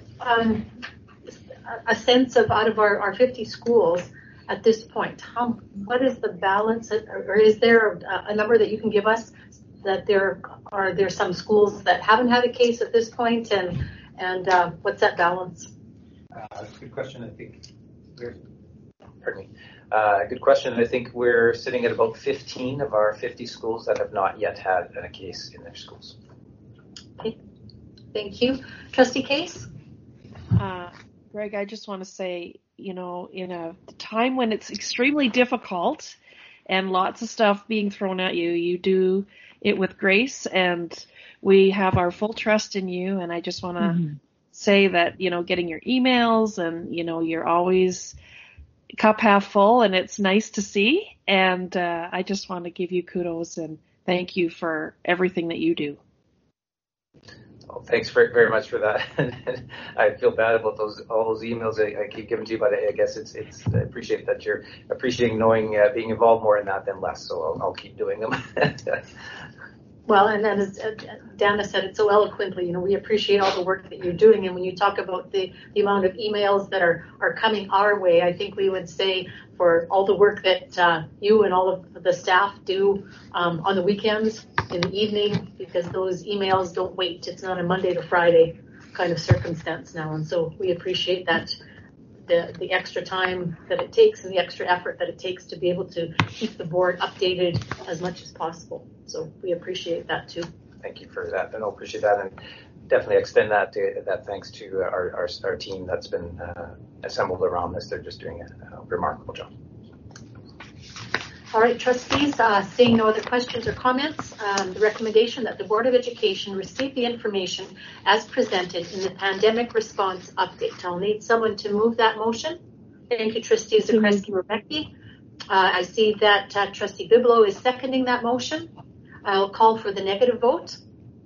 a sense of, out of our 50 schools at this point, what is the balance, or is there a number that you can give us that there some schools that haven't had a case at this point, and what's that balance? That's a good question. I think good question. I think we're sitting at about 15 of our 50 schools that have not yet had a case in their schools. Okay. Thank you. Trustee Case? Greg, I just want to say, in a time when it's extremely difficult and lots of stuff being thrown at you, you do it with grace, and we have our full trust in you. And I just want to say that, getting your emails and, you're always cup half full, and it's nice to see. And I just want to give you kudos and thank you for everything that you do. Well, thanks very much for that. I feel bad about all those emails I keep giving to you, but I guess I appreciate that you're appreciating knowing being involved more in that than less. So I'll keep doing them. Well, and then as Dana said it so eloquently, we appreciate all the work that you're doing. And when you talk about the amount of emails that are coming our way, I think we would say for all the work that you and all of the staff do on the weekends, in the evening, because those emails don't wait. It's not a Monday to Friday kind of circumstance now. And so we appreciate that, the extra time that it takes and the extra effort that it takes to be able to keep the board updated as much as possible. So we appreciate that too. Thank you for that, and I appreciate that, and definitely extend that thanks to our team that's been assembled around this. They're just doing a remarkable job. All right, trustees, seeing no other questions or comments, the recommendation that the Board of Education receive the information as presented in the pandemic response update. I'll need someone to move that motion. Thank you, Trustee Zakrzewski-Rebecki. I see that Trustee Biblow is seconding that motion. I'll call for the negative vote.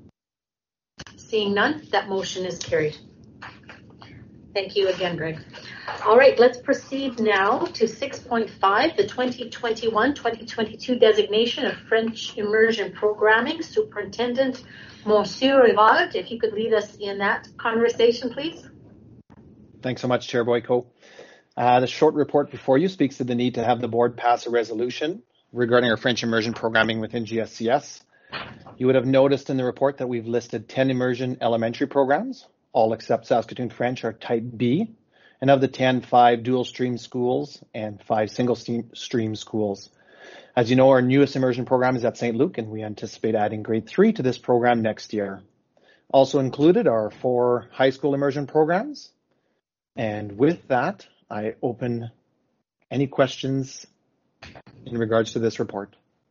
Seeing none, that motion is carried. Thank you again, Greg. All right, let's proceed now to 6.5, the 2021-2022 designation of French immersion programming. Superintendent Monsieur Rivard, if you could lead us in that conversation, please. Thanks so much, Chair Boyko. The short report before you speaks to the need to have the board pass a resolution regarding our French immersion programming within GSCS. You would have noticed in the report that we've listed 10 immersion elementary programs. All except Saskatoon French are type B. And of the 10, 5 dual stream schools and 5 single stream schools. As you know, our newest immersion program is at St. Luke, and we anticipate adding grade 3 to this program next year. Also included are 4 high school immersion programs. And with that, I open any questions in regards to this report.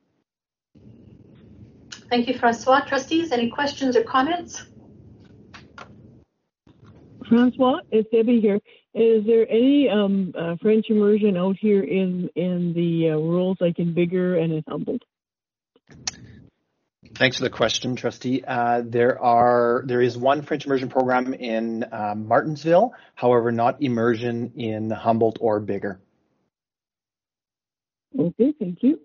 Thank you, Francois. Trustees, any questions or comments? Francois, it's Debbie here. Is there any French immersion out here in the rurals, like in Biggar and in Humboldt? Thanks for the question, Trustee. There is one French immersion program in Martinsville, however, not immersion in Humboldt or Biggar. Okay, thank you.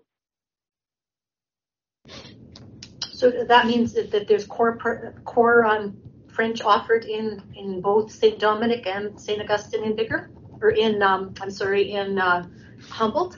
So that means that there's core French offered in both St. Dominic and St. Augustine in Biggar, or in Humboldt?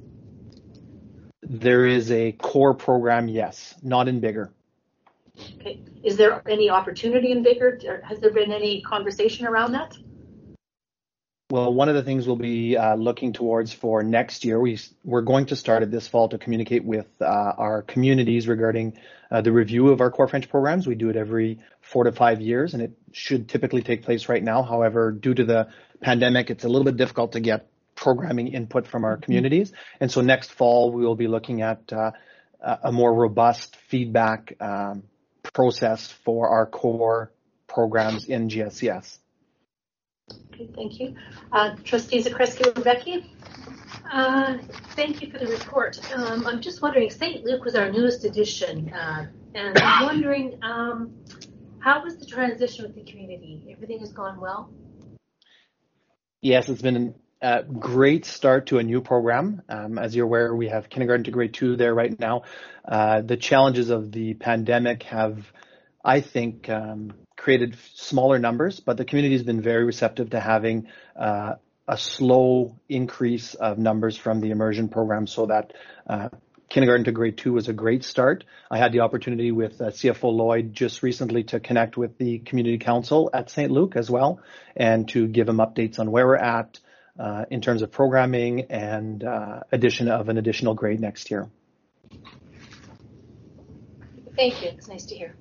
There is a core program, yes, not in Biggar. Okay. Is there any opportunity in Biggar? Has there been any conversation around that? Well, one of the things we'll be looking towards for next year, we're going to start it this fall to communicate with our communities regarding the review of our core French programs. We do it every 4 to 5 years, and it should typically take place right now. However, due to the pandemic, it's a little bit difficult to get programming input from our communities. And so next fall, we will be looking at a more robust feedback process for our core programs in GSCS. Okay, thank you. Trustee Zakrzewski-Rebecki? Thank you for the report. I'm just wondering, St. Luke was our newest edition, and I'm wondering how was the transition with the community? Everything has gone well? Yes, it's been a great start to a new program. As you're aware, we have kindergarten to grade 2 there right now. The challenges of the pandemic have, I think, created smaller numbers, but the community has been very receptive to having a slow increase of numbers from the immersion program, so that kindergarten to grade 2 was a great start. I had the opportunity with CFO Lloyd just recently to connect with the community council at St. Luke as well, and to give them updates on where we're at in terms of programming and addition of an additional grade next year. Thank you. It's nice to hear.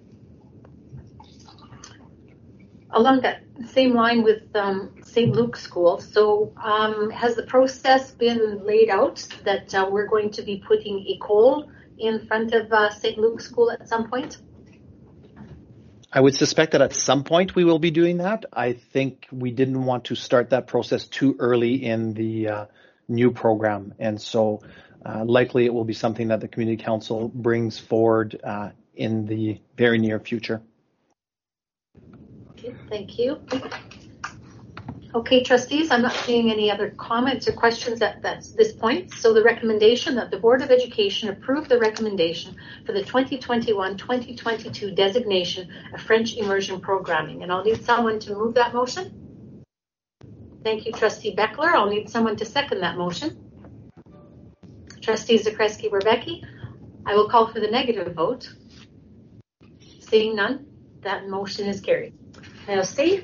Along that same line with St. Luke's School, so has the process been laid out that we're going to be putting École in front of St. Luke's School at some point? I would suspect that at some point we will be doing that. I think we didn't want to start that process too early in the new program, and so likely it will be something that the Community Council brings forward in the very near future. Okay, thank you. Okay, trustees, I'm not seeing any other comments or questions at this point. So the recommendation that the Board of Education approve the recommendation for the 2021-2022 designation of French immersion programming. And I'll need someone to move that motion. Thank you, Trustee Beckler. I'll need someone to second that motion. Trustee Zakrzewski-Rebecki, I will call for the negative vote. Seeing none, that motion is carried. Now, Steve.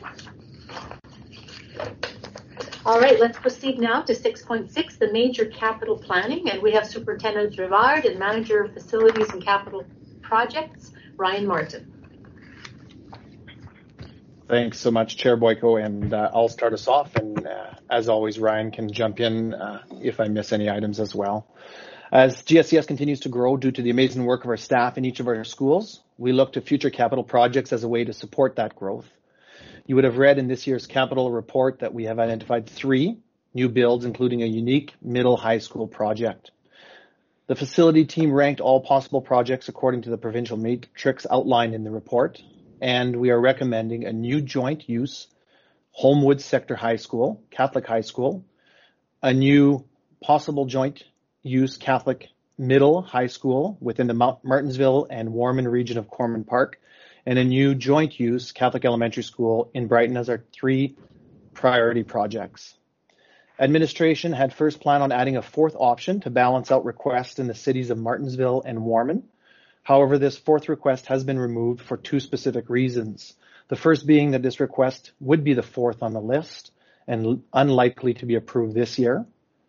All right, let's proceed now to 6.6, the major capital planning. And we have Superintendent Rivard and Manager of Facilities and Capital Projects, Ryan Martin. Thanks so much, Chair Boyko, and I'll start us off. And as always, Ryan can jump in if I miss any items as well. As GSCS continues to grow due to the amazing work of our staff in each of our schools, we look to future capital projects as a way to support that growth. You would have read in this year's capital report that we have identified 3 new builds, including a unique middle high school project. The facility team ranked all possible projects according to the provincial matrix outlined in the report, and we are recommending a new joint use Holmwood Sector High School, Catholic High School, a new possible joint use Catholic Middle High School within the Martensville and Warman region of Corman Park, and a new joint use Catholic Elementary School in Brighton as our 3 priority projects. Administration had first planned on adding a 4th option to balance out requests in the cities of Martensville and Warman. However, this 4th request has been removed for 2 specific reasons. The first being that this request would be the 4th on the list and unlikely to be approved this year.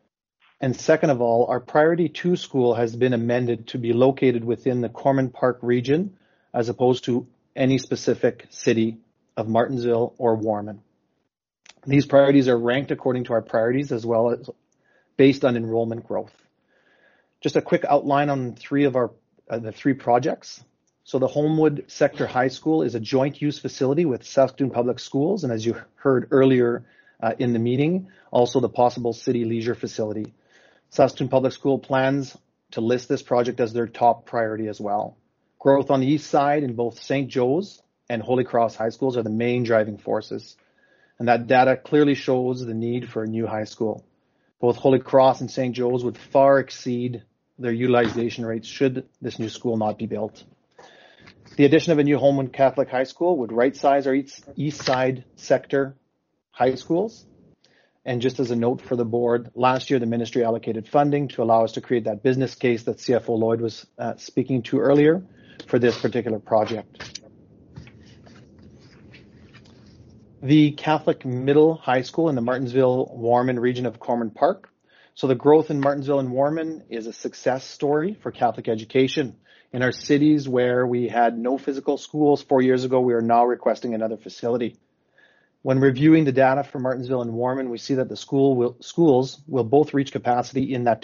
And second of all, our priority 2 school has been amended to be located within the Corman Park region as opposed to any specific city of Martensville or Warman. These priorities are ranked according to our priorities as well as based on enrollment growth. Just a quick outline on 3 of the 3 projects. So the Holmwood Sector High School is a joint use facility with Saskatoon Public Schools, and as you heard earlier in the meeting, also the possible city leisure facility. Saskatoon Public School plans to list this project as their top priority as well. Growth on the east side in both St. Joe's and Holy Cross high schools are the main driving forces. And that data clearly shows the need for a new high school. Both Holy Cross and St. Joe's would far exceed their utilization rates should this new school not be built. The addition of a new Holmwood Catholic High School would right-size our east side sector high schools. And just as a note for the board, last year the ministry allocated funding to allow us to create that business case that CFO Lloyd was speaking to earlier for this particular project. The Catholic Middle High School in the Martensville-Warman region of Cormorant Park. So the growth in Martensville and Warman is a success story for Catholic education. In our cities where we had no physical schools 4 years ago, we are now requesting another facility. When reviewing the data for Martensville and Warman, we see that the schools will both reach capacity in that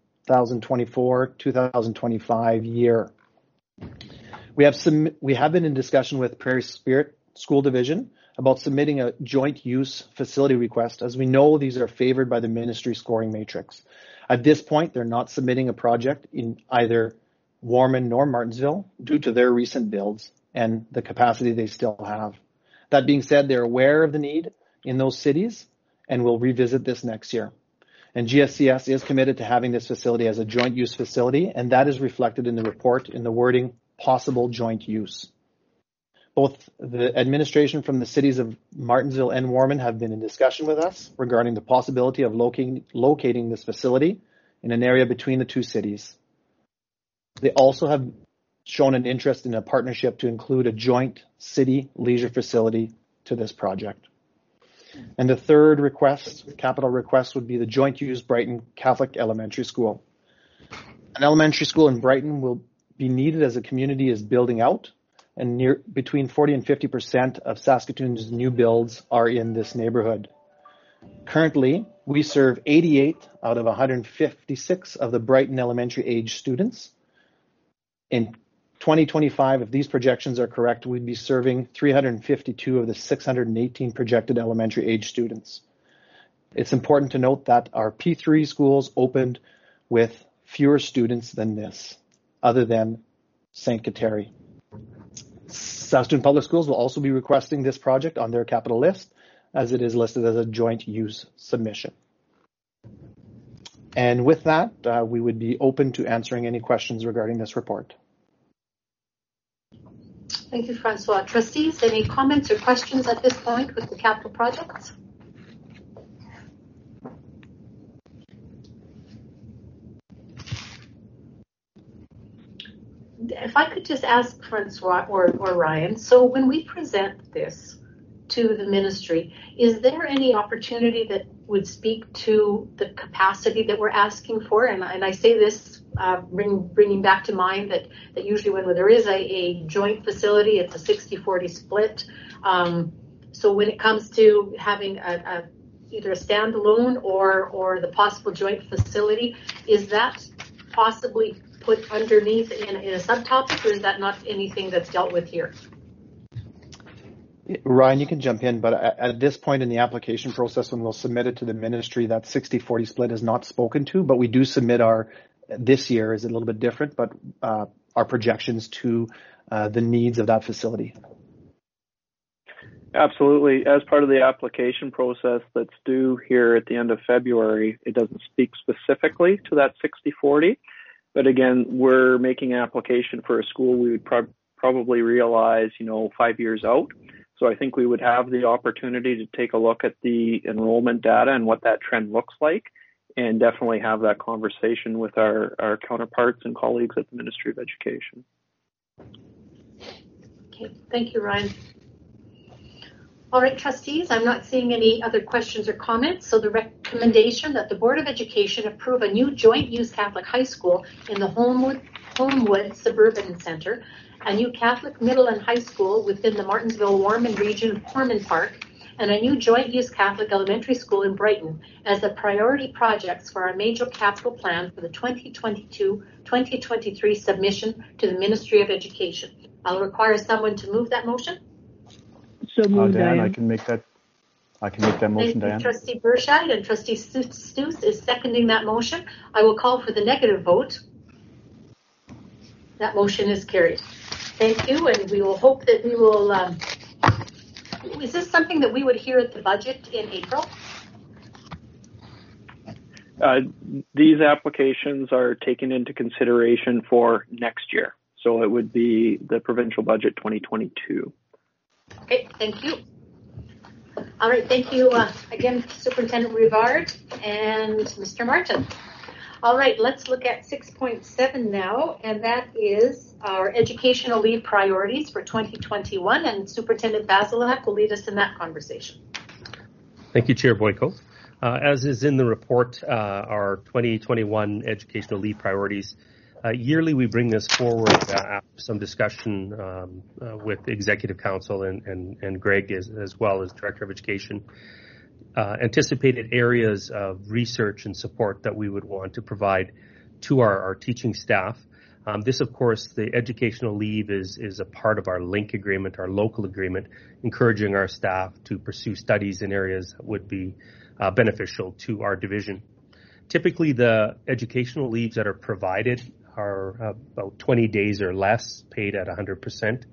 2024-2025 year. We have been in discussion with Prairie Spirit School Division about submitting a joint use facility request, as we know these are favored by the ministry scoring matrix. At this point, they're not submitting a project in either Warman nor Martensville due to their recent builds and the capacity they still have. That being said, they're aware of the need in those cities and will revisit this next year. And GSCS is committed to having this facility as a joint use facility, and that is reflected in the report in the wording possible joint use. Both the administration from the cities of Martensville and Warman have been in discussion with us regarding the possibility of locating this facility in an area between the two cities. They also have shown an interest in a partnership to include a joint city leisure facility to this project. And the third capital request, would be the joint use Brighton Catholic Elementary School. An elementary school in Brighton will be needed as the community is building out, and between 40 and 50% of Saskatoon's new builds are in this neighborhood. Currently, we serve 88 out of 156 of the Brighton elementary age students. In 2025, if these projections are correct, we'd be serving 352 of the 618 projected elementary age students. It's important to note that our P3 schools opened with fewer students than this, other than St. Kateri. Saskatoon Public Schools will also be requesting this project on their capital list, as it is listed as a joint use submission. And with that, we would be open to answering any questions regarding this report. Thank you, Francois. Trustees, any comments or questions at this point with the capital projects? If I could just ask Francois or Ryan, so when we present this to the ministry, is there any opportunity that would speak to the capacity that we're asking for? And I say this bringing back to mind that usually when there is a joint facility, it's a 60-40 split. So when it comes to having either a standalone or the possible joint facility, is that possibly put underneath in a subtopic, or is that not anything that's dealt with here? Ryan, you can jump in, but at this point in the application process, when we'll submit it to the ministry, that 60-40 split is not spoken to, but we do submit this year is a little bit different, but our projections to the needs of that facility. Absolutely. As part of the application process that's due here at the end of February, it doesn't speak specifically to that 60-40. But again, we're making an application for a school we would probably realize, 5 years out. So I think we would have the opportunity to take a look at the enrollment data and what that trend looks like, and definitely have that conversation with our counterparts and colleagues at the Ministry of Education. Okay, thank you, Ryan. All right, trustees, I'm not seeing any other questions or comments, so the recommendation that the Board of Education approve a new joint-use Catholic high school in the Homewood Suburban Centre, a new Catholic middle and high school within the Martensville-Warman region of Cormorant Park, and a new joint-use Catholic elementary school in Brighton as the priority projects for our major capital plan for the 2022-2023 submission to the Ministry of Education. I'll require someone to move that motion. So moved, Diane, Diane. I can make that motion, Thank you, Diane. Trustee Burchard, and Trustee Stous is seconding that motion. I will call for the negative vote. That motion is carried. Thank you, and we will hope that we will. Is this something that we would hear at the budget in April? These applications are taken into consideration for next year. So it would be the provincial budget 2022. Okay, thank you. All right, thank you again, Superintendent Rivard and Mr. Martin. All right, let's look at 6.7 now, and that is our educational leave priorities for 2021, and Superintendent Bazelak will lead us in that conversation. Thank you, Chair Boyko. As is in the report, our 2021 educational leave priorities, yearly we bring this forward after some discussion with Executive Council and Greg as well as Director of Education. Anticipated areas of research and support that we would want to provide to our teaching staff. This, of course, the educational leave is a part of our LINC agreement, our local agreement, encouraging our staff to pursue studies in areas that would be beneficial to our division. Typically, the educational leaves that are provided are about 20 days or less, paid at 100%.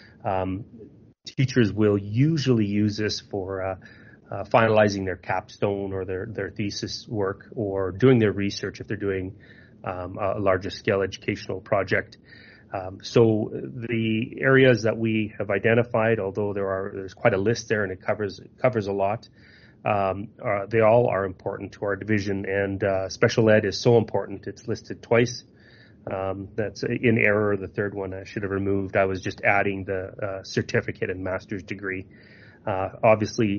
Teachers will usually use this for finalizing their capstone or their thesis work, or doing their research if they're doing a larger scale educational project. So the areas that we have identified, although there's quite a list there and it covers a lot, they all are important to our division, and special ed is so important. It's listed twice. That's in error. The third one I should have removed. I was just adding the certificate and master's degree. Obviously,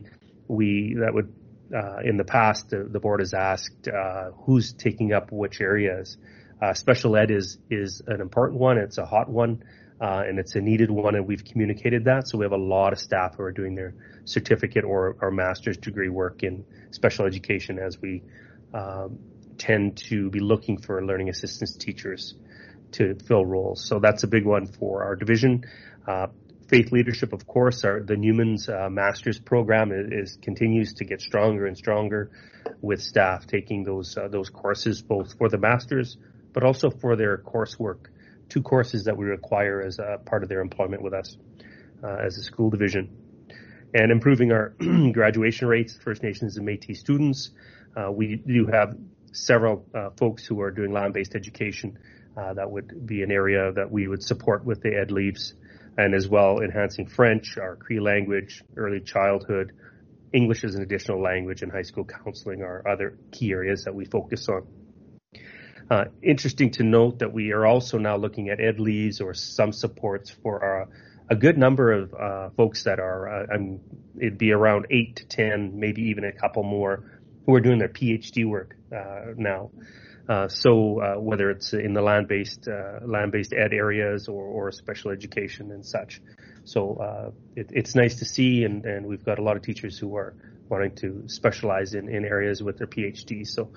in the past, the board has asked who's taking up which areas. Special ed is an important one. It's a hot one, and it's a needed one, and we've communicated that. So we have a lot of staff who are doing their certificate or master's degree work in special education, as we tend to be looking for learning assistance teachers to fill roles. So that's a big one for our division. Faith leadership, of course, the Newman's master's program continues to get stronger and stronger, with staff taking those courses, both for the master's, but also for their coursework. 2 courses that we require as a part of their employment with us as a school division. And improving our graduation rates, First Nations and Métis students. We do have several folks who are doing land-based education. That would be an area that we would support with the ed leaves. And as well, enhancing French, our Cree language, early childhood, English as an additional language, and high school counseling are other key areas that we focus on. Interesting to note that we are also now looking at ed leaves or some supports for a good number of folks that are, it'd be around 8 to 10, maybe even a couple more, who are doing their PhD work now. So whether it's in the land-based ed areas or special education and such. So it's nice to see, and we've got a lot of teachers who are wanting to specialize in areas with their PhD. So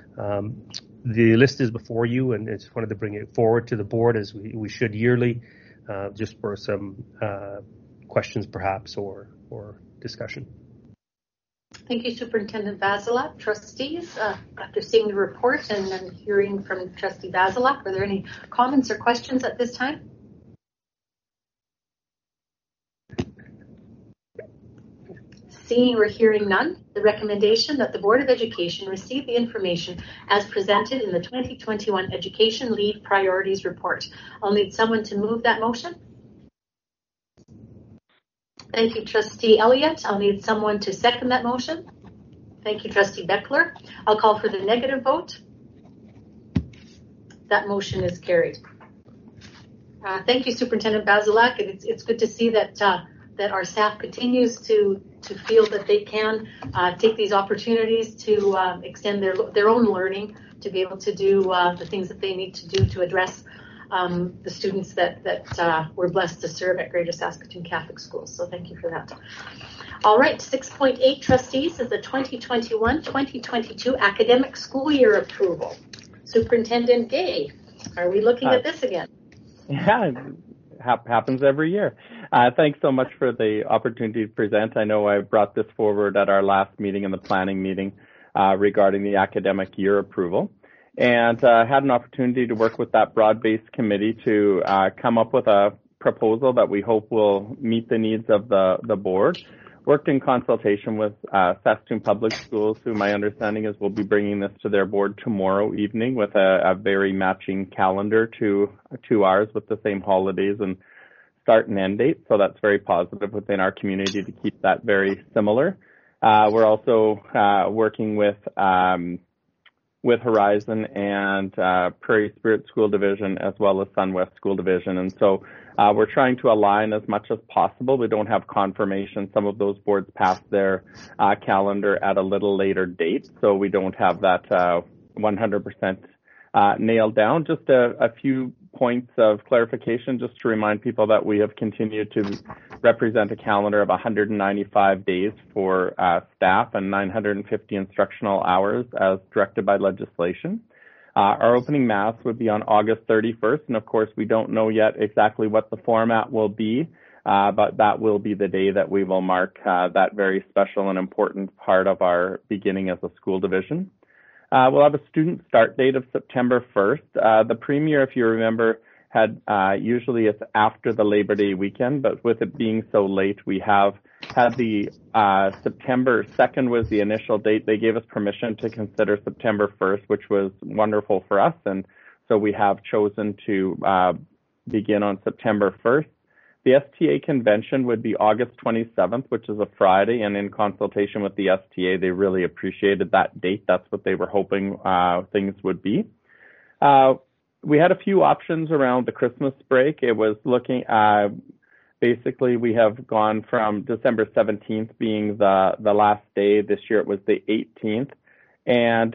the list is before you, and I just wanted to bring it forward to the board, as we should yearly, just for some questions perhaps or discussion. Thank you, Superintendent Bazelak. Trustees, after seeing the report and then hearing from Trustee Bazelak, are there any comments or questions at this time? Seeing or hearing none, the recommendation that the Board of Education receive the information as presented in the 2021 Education Leave Priorities Report. I'll need someone to move that motion. Thank you, Trustee Elliott. I'll need someone to second that motion. Thank you, Trustee Beckler. I'll call for the negative vote. That motion is carried. Thank you, Superintendent Bazelak. It's good to see that our staff continues to feel that they can take these opportunities to extend their own learning, to be able to do the things that they need to do to address the students that we're blessed to serve at Greater Saskatoon Catholic Schools. So thank you for that. All right, 6.8, trustees, is the 2021-2022 academic school year approval. Superintendent Gay, are we looking at this again? Yeah, happens every year. Thanks so much for the opportunity to present. I know I brought this forward at our last meeting and the planning meeting regarding the academic year approval. And had an opportunity to work with that broad-based committee to come up with a proposal that we hope will meet the needs of the board. Worked in consultation with Saskatoon Public Schools, who my understanding is will be bringing this to their board tomorrow evening with a very matching calendar to ours, with the same holidays and start and end date. So that's very positive within our community to keep that very similar. We're also working with with Horizon and Prairie Spirit School Division, as well as SunWest School Division. And so we're trying to align as much as possible. We don't have confirmation. Some of those boards passed their calendar at a little later date, so we don't have that 100% nailed down. Just a few points of clarification, just to remind people that we have continued to represent a calendar of 195 days for staff and 950 instructional hours as directed by legislation. Our opening mass would be on August 31st, and of course we don't know yet exactly what the format will be, but that will be the day that we will mark that very special and important part of our beginning as a school division. We'll have a student start date of September 1st. The premier, if you remember, had usually it's after the Labor Day weekend, but with it being so late, we have had the September 2nd was the initial date. They gave us permission to consider September 1st, which was wonderful for us, and so we have chosen to begin on September 1st. The STA convention would be August 27th, which is a Friday, and in consultation with the STA, they really appreciated that date. That's what they were hoping things would be. We had a few options around the Christmas break. It was looking, basically we have gone from December 17th being the last day. This year it was the 18th. And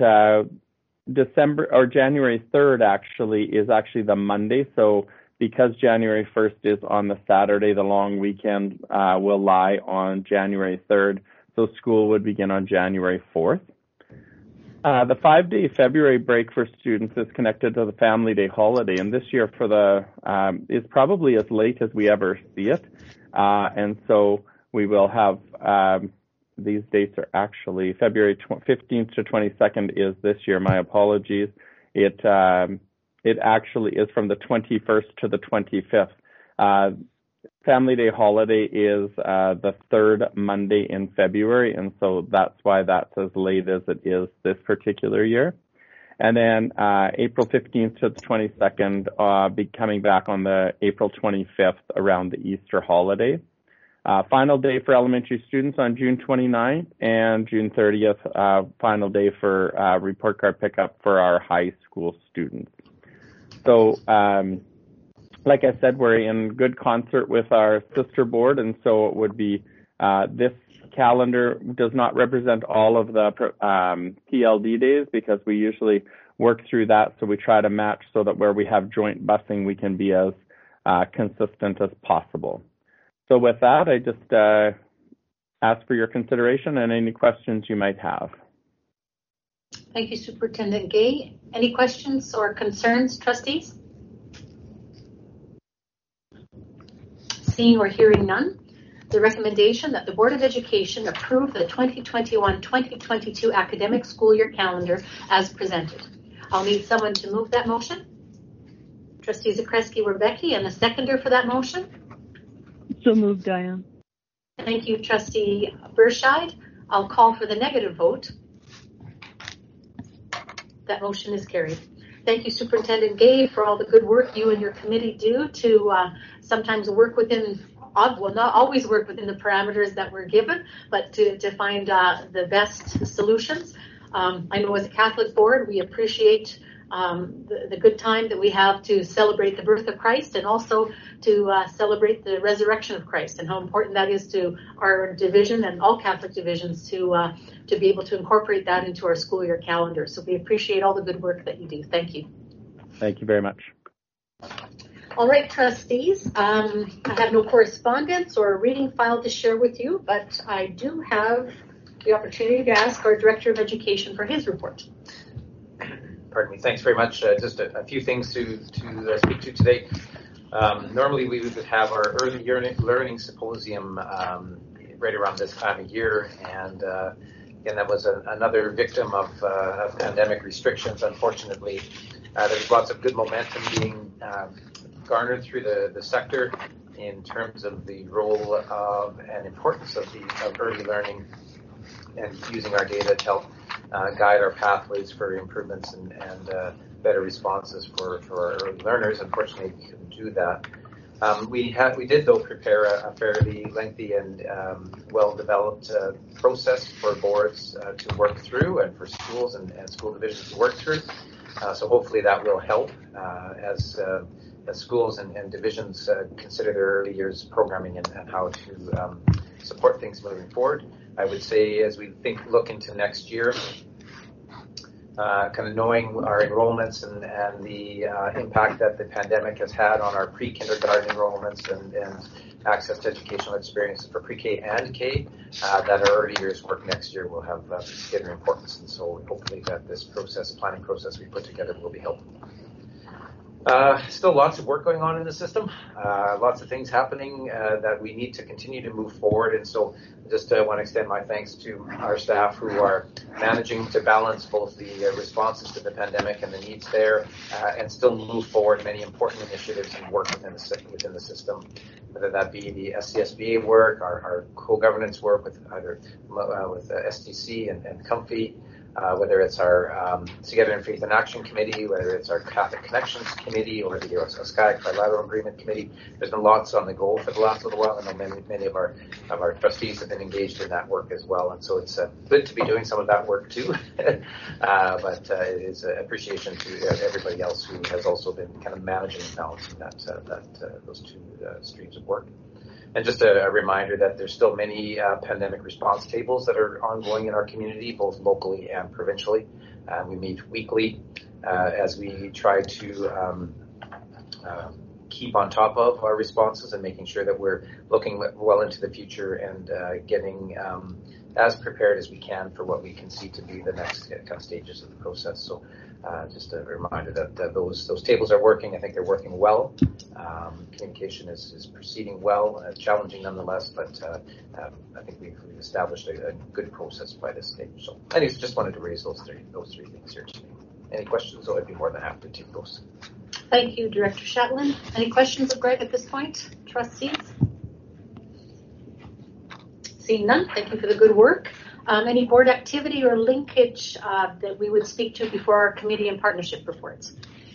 January 3rd actually is the Monday, so because January 1st is on the Saturday, the long weekend will lie on January 3rd, so school would begin on January 4th. The 5-day February break for students is connected to the Family Day holiday, and this year is probably as late as we ever see it. And so we will have, these dates are actually February 15th to 22nd is this year. My apologies. It actually is from the 21st to the 25th. Family Day holiday is the third Monday in February, and so that's why that's as late as it is this particular year. And then April 15th to the 22nd, be coming back on the April 25th around the Easter holiday. Final day for elementary students on June 29th, and June 30th, final day for report card pickup for our high school students. So, like I said, we're in good concert with our sister board, and so it would be this calendar does not represent all of the PLD days because we usually work through that, so we try to match so that where we have joint busing, we can be as consistent as possible. So with that, I just ask for your consideration and any questions you might have. Thank you, Superintendent Gay. Any questions or concerns, trustees? Seeing or hearing none, the recommendation that the Board of Education approve the 2021-2022 academic school year calendar as presented. I'll need someone to move that motion. Trustee Zakreski-Rebecki, and the seconder for that motion. So moved, Diane. Thank you, Trustee Berscheid. I'll call for the negative vote. That motion is carried. Thank you, Superintendent Gay, for all the good work you and your committee do to sometimes work within, well, not always work within the parameters that we're given, but to find the best solutions. I know as a Catholic board, we appreciate the good time that we have to celebrate the birth of Christ and also to celebrate the resurrection of Christ and how important that is to our division and all Catholic divisions to be able to incorporate that into our school year calendar. So we appreciate all the good work that you do. Thank you. Thank you very much. All right, trustees, I have no correspondence or reading file to share with you, but I do have the opportunity to ask our Director of Education for his report. Pardon me. Thanks very much. Just a few things to speak to today. Normally we would have our early learning symposium right around this time of year, and again, that was another victim of pandemic restrictions. Unfortunately, there's lots of good momentum being garnered through the sector in terms of the role of and importance of early learning and using our data to help guide our pathways for improvements and better responses for our early learners. Unfortunately, we couldn't do that. We did though prepare a fairly lengthy and well-developed process for boards to work through and for schools and school divisions to work through. So hopefully that will help as schools and divisions consider their early years programming and how to support things moving forward. I would say as we look into next year, kind of knowing our enrollments and the impact that the pandemic has had on our pre-kindergarten enrollments and access to educational experiences for pre-K and K, that our early years work next year will have greater importance. And so hopefully that this planning process we put together will be helpful. Still lots of work going on in the system, lots of things happening that we need to continue to move forward. And so just want to extend my thanks to our staff who are managing to balance both the responses to the pandemic and the needs there and still move forward many important initiatives and work within the system, whether that be the SCSBA work, our co-governance work with either with STC and Comfy, whether it's our Together in Faith and Action Committee, whether it's our Catholic Connections Committee or the OSCAIC Bilateral Agreement Committee. There's been lots on the go for the last little while. I know many of our trustees have been engaged in that work as well, and so it's good to be doing some of that work too. But it is an appreciation to everybody else who has also been kind of managing and balancing those two streams of work. And just a reminder that there's still many pandemic response tables that are ongoing in our community, both locally and provincially. We meet weekly as we try to keep on top of our responses and making sure that we're looking well into the future and getting as prepared as we can for what we can see to be the next kind of stages of the process. So just a reminder that those tables are working. I think they're working well. Communication is proceeding well, challenging nonetheless, but I think we've established a good process by this stage. So anyways, just wanted to raise those three things here today. Any questions? So I'd be more than happy to take those. Thank you, Director Shetland. Any questions of Greg at this point? Trustees? Seeing none, thank you for the good work. Any board activity or linkage that we would speak to before our committee and partnership reports?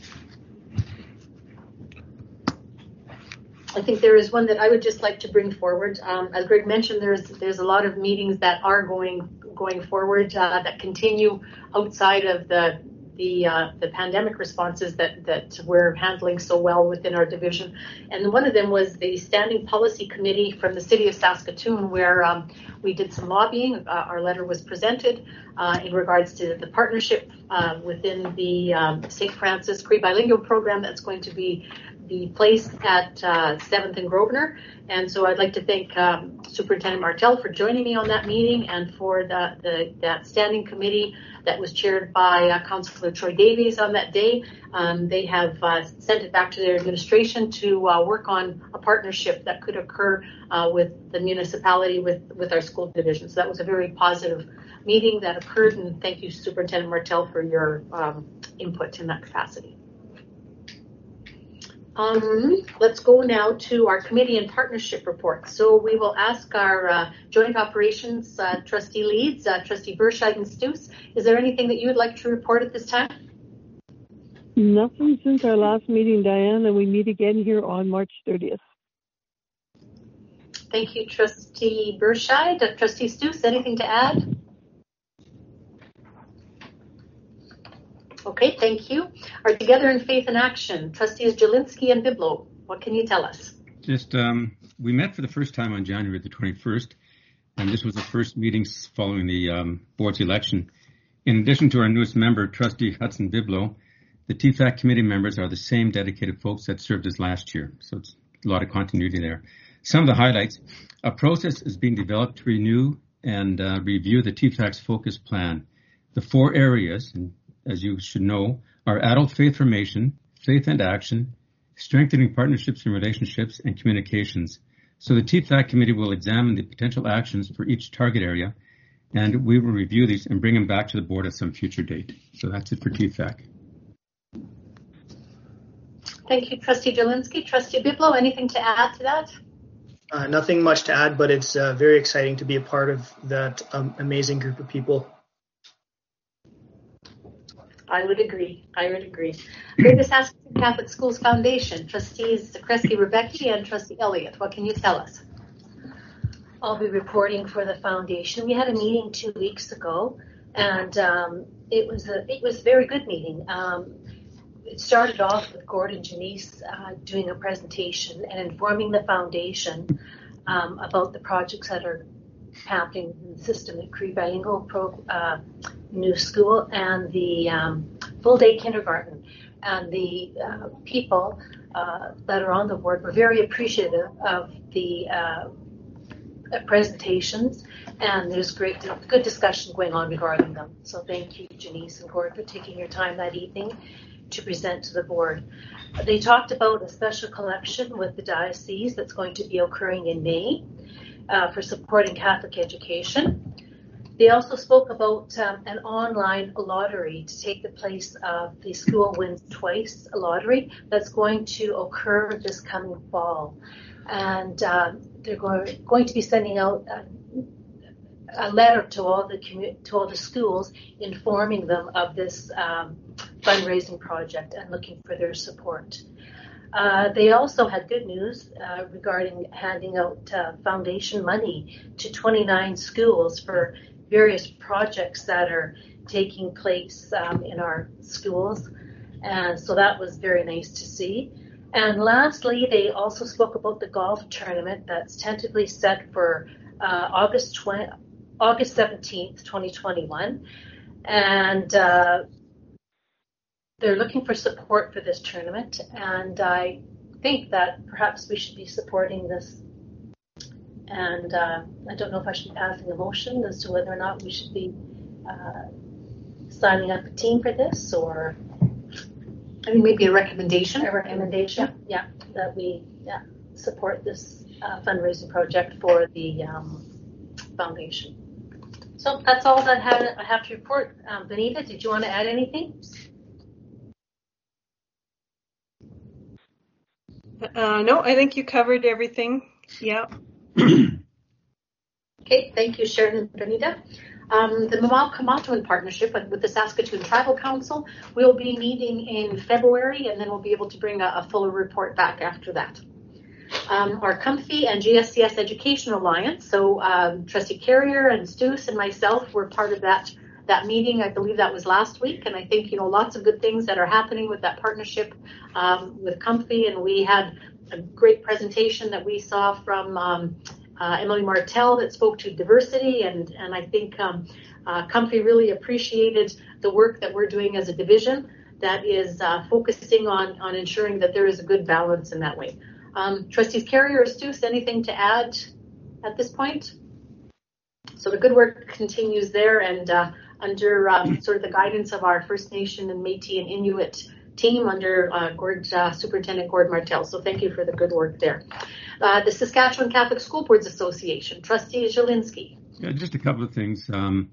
I think there is one that I would just like to bring forward. As Greg mentioned, there's a lot of meetings that are going forward that continue outside of the pandemic responses that we're handling so well within our division. And one of them was the Standing Policy Committee from the City of Saskatoon, where we did some lobbying. Our letter was presented in regards to the partnership within the St. Francis Cree Bilingual program that's going to be placed at 7th and Grosvenor. And so I'd like to thank Superintendent Martel for joining me on that meeting and for that standing committee that was chaired by Councillor Troy Davies on that day. They have sent it back to their administration to work on a partnership that could occur with the municipality with our school division. So that was a very positive meeting that occurred, and thank you, Superintendent Martel, for your input in that capacity. Let's go now to our committee and partnership report. So we will ask our joint operations trustee leads, Trustee Berscheid and Stoos. Is there anything that you would like to report at this time? Nothing since our last meeting, Diane, and we meet again here on March 30th. Thank you, Trustee Berscheid. Trustee Stoos, anything to add? Okay, thank you. Our Together in Faith and Action, Trustees Jelinski and Biblo, what can you tell us? Just, we met for the first time on January the 21st, and this was the first meeting following the board's election. In addition to our newest member, Trustee Hudson Biblo, the TFAC committee members are the same dedicated folks that served us last year, so it's a lot of continuity there. Some of the highlights: a process is being developed to renew and review the TFAC's focus plan. The 4 areas, as you should know, are adult faith formation, faith and action, strengthening partnerships and relationships, and communications. So the TFAC committee will examine the potential actions for each target area, and we will review these and bring them back to the board at some future date. So that's it for TFAC. Thank you, Trustee Jelinski. Trustee Biblo, anything to add to that? Nothing much to add, but it's very exciting to be a part of that amazing group of people. I would agree. Greater Saskatoon Catholic Schools Foundation, Trustees Zakreski Rebecki and Trustee Elliott. What can you tell us? I'll be reporting for the foundation. We had a meeting 2 weeks ago, and it was a very good meeting. It started off with Gordon Janice doing a presentation and informing the foundation about the projects that are happening in the system at Cree Bilingual New School and the full day kindergarten. And the people that are on the board were very appreciative of the presentations, and there's good discussion going on regarding them. So thank you, Janice and Gordon, for taking your time that evening to present to the board. They talked about a special collection with the diocese that's going to be occurring in May for supporting Catholic education. They also spoke about an online lottery to take the place of the School Wins Twice lottery that's going to occur this coming fall. And they're going to be sending out a letter to all the schools informing them of this fundraising project and looking for their support. They also had good news regarding handing out foundation money to 29 schools for various projects that are taking place in our schools. And so that was very nice to see. And lastly, they also spoke about the golf tournament that's tentatively set for August 17th, 2021. And they're looking for support for this tournament. And I think that perhaps we should be supporting this. And I don't know if I should be passing a motion as to whether or not we should be signing up a team for this, or I mean, maybe a recommendation. Yeah, that we support this fundraising project for the foundation. So that's all that I have to report. Benita, did you want to add anything? No, I think you covered everything. Yeah. Okay, thank you, Sharon and Benita. The Mamal-Kamatuan partnership with the Saskatoon Tribal Council will be meeting in February, and then we'll be able to bring a fuller report back after that. Our Comfy and GSCS Education Alliance, so Trustee Carrier and Stuss and myself were part of that meeting. I believe that was last week, and I think, lots of good things that are happening with that partnership with Comfy, and we had a great presentation that we saw from Emily Martell that spoke to diversity, and I think Comfy really appreciated the work that we're doing as a division that is focusing on ensuring that there is a good balance in that way. Trustees Carrier or Stuss, anything to add at this point? So the good work continues there, and under sort of the guidance of our First Nation and Métis and Inuit team under Superintendent Gord Martell. So thank you for the good work there. The Saskatchewan Catholic School Boards Association, Trustee Zielinski. Yeah, just a couple of things.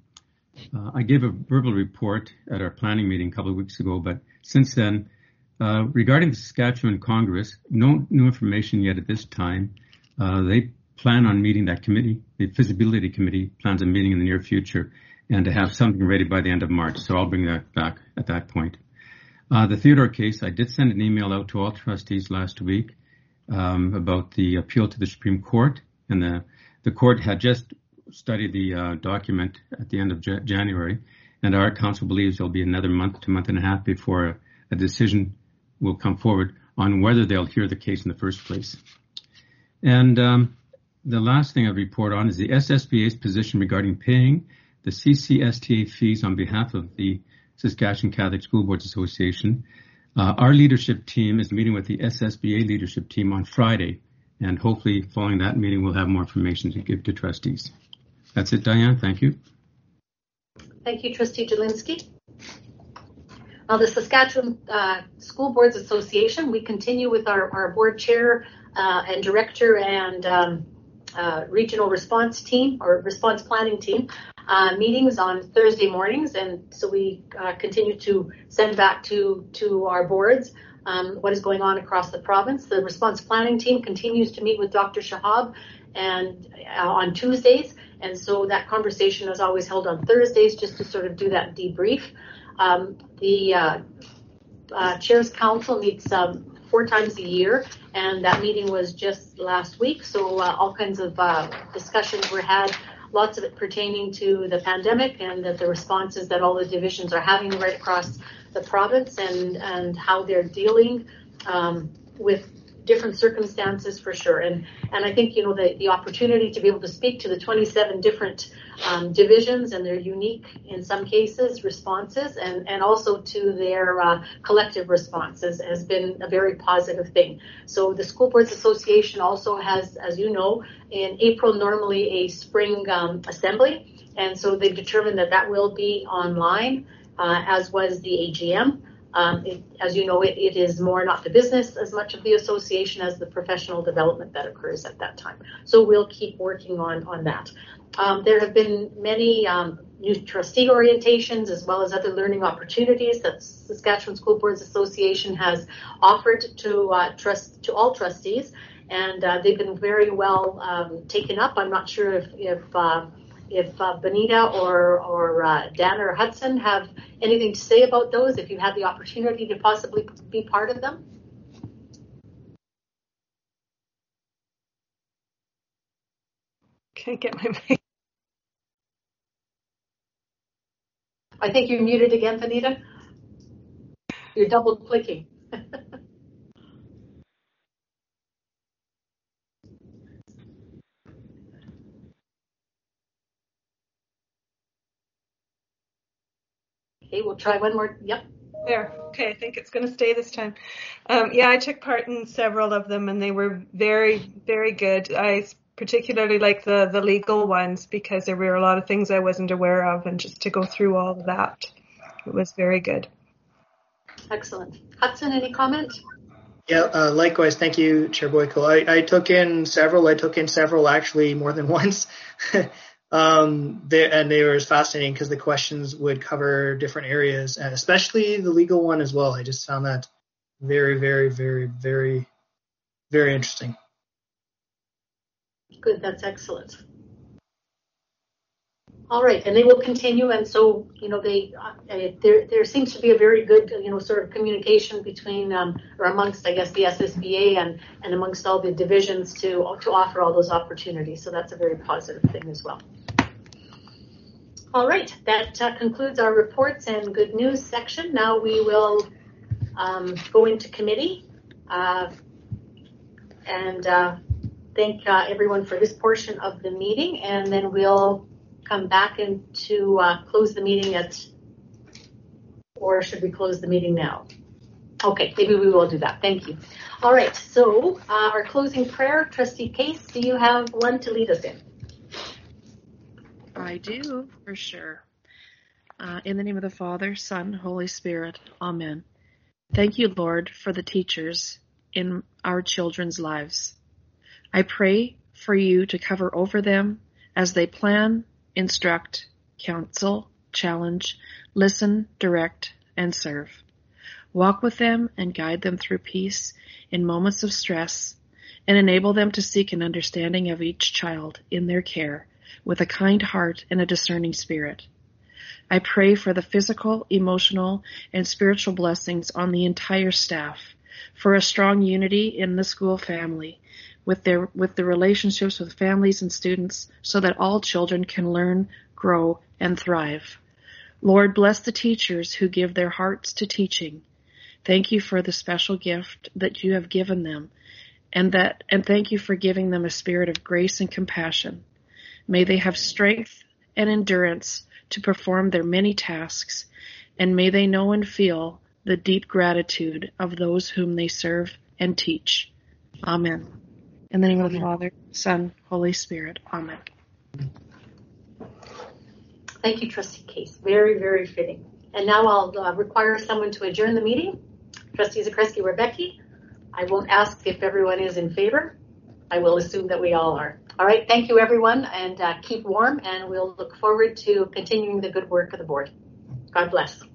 I gave a verbal report at our planning meeting a couple of weeks ago, but since then, regarding the Saskatchewan Congress, no new information yet at this time. They plan on meeting that committee. The Feasibility Committee plans on meeting in the near future and to have something ready by the end of March. So I'll bring that back at that point. The Theodore case, I did send an email out to all trustees last week about the appeal to the Supreme Court, and the court had just studied the document at the end of January, and our council believes there'll be another month to month and a half before a decision will come forward on whether they'll hear the case in the first place. And the last thing I'll report on is the SSBA's position regarding paying the CCSTA fees on behalf of the Saskatchewan Catholic School Boards Association. Our leadership team is meeting with the SSBA leadership team on Friday, and hopefully following that meeting we'll have more information to give to trustees. That's it, Diane. Thank you. Thank you, Trustee Zielinski. The Saskatchewan School Boards Association, we continue with our board chair and director and regional response team or response planning team meetings on Thursday mornings, and so we continue to send back to our boards what is going on across the province. The response planning team continues to meet with Dr. Shahab and on Tuesdays, and so that conversation is always held on Thursdays just to sort of do that debrief. The Chairs Council meets 4 times a year, and that meeting was just last week. So all kinds of discussions were had, lots of it pertaining to the pandemic and the responses that all the divisions are having right across the province, and how they're dealing with different circumstances for sure. And I think, the opportunity to be able to speak to the 27 different divisions and their unique, in some cases, responses, and also to their collective responses has been a very positive thing. So the School Boards Association also has, as you know, in April normally a spring assembly, and so they've determined that will be online, as was the AGM. As you know, it is more not the business as much of the association as the professional development that occurs at that time. So we'll keep working on that. There have been many new trustee orientations as well as other learning opportunities that Saskatchewan School Boards Association has offered to all trustees, and they've been very well taken up. I'm not sure if Benita or Dan or Hudson have anything to say about those, if you had the opportunity to possibly be part of them. Can't get my mic. I think you're muted again, Benita. You're double clicking. Okay, we'll try one more. Yep. There. Okay, I think it's going to stay this time. Yeah, I took part in several of them, and they were very, very good. I particularly like the legal ones because there were a lot of things I wasn't aware of, and just to go through all of that, it was very good. Excellent. Hudson, any comment? Yeah, likewise. Thank you, Chair Boyko. I took in several. I took in several actually more than once. They were fascinating because the questions would cover different areas, and especially the legal one as well. I just found that very, very, very, very, very interesting. Good, that's excellent. All right, and they will continue, and so there seems to be a very good sort of communication between or amongst, I guess, the SSBA and amongst all the divisions to offer all those opportunities. So that's a very positive thing as well. All right, that concludes our reports and good news section. Now we will go into committee and thank everyone for this portion of the meeting, and then we'll come back and to close the meeting or should we close the meeting now? Okay, maybe we will do that. Thank you. All right, so our closing prayer, Trustee Case, do you have one to lead us in? I do, for sure. In the name of the Father, Son, Holy Spirit, Amen. Thank you, Lord, for the teachers in our children's lives. I pray for you to cover over them as they plan, instruct, counsel, challenge, listen, direct, and serve. Walk with them and guide them through peace in moments of stress, and enable them to seek an understanding of each child in their care with a kind heart and a discerning spirit. I pray for the physical, emotional, and spiritual blessings on the entire staff, for a strong unity in the school family, with the relationships with families and students, so that all children can learn, grow, and thrive. Lord, bless the teachers who give their hearts to teaching. Thank you for the special gift that you have given them, and thank you for giving them a spirit of grace and compassion. May they have strength and endurance to perform their many tasks, and may they know and feel the deep gratitude of those whom they serve and teach. Amen. In the name of the Father, Son, Holy Spirit. Amen. Thank you, Trustee Case. Very, very fitting. And now I'll require someone to adjourn the meeting. Trustee Zakreski, Rebecca. I won't ask if everyone is in favor. I will assume that we all are. All right. Thank you, everyone, and keep warm. And we'll look forward to continuing the good work of the board. God bless.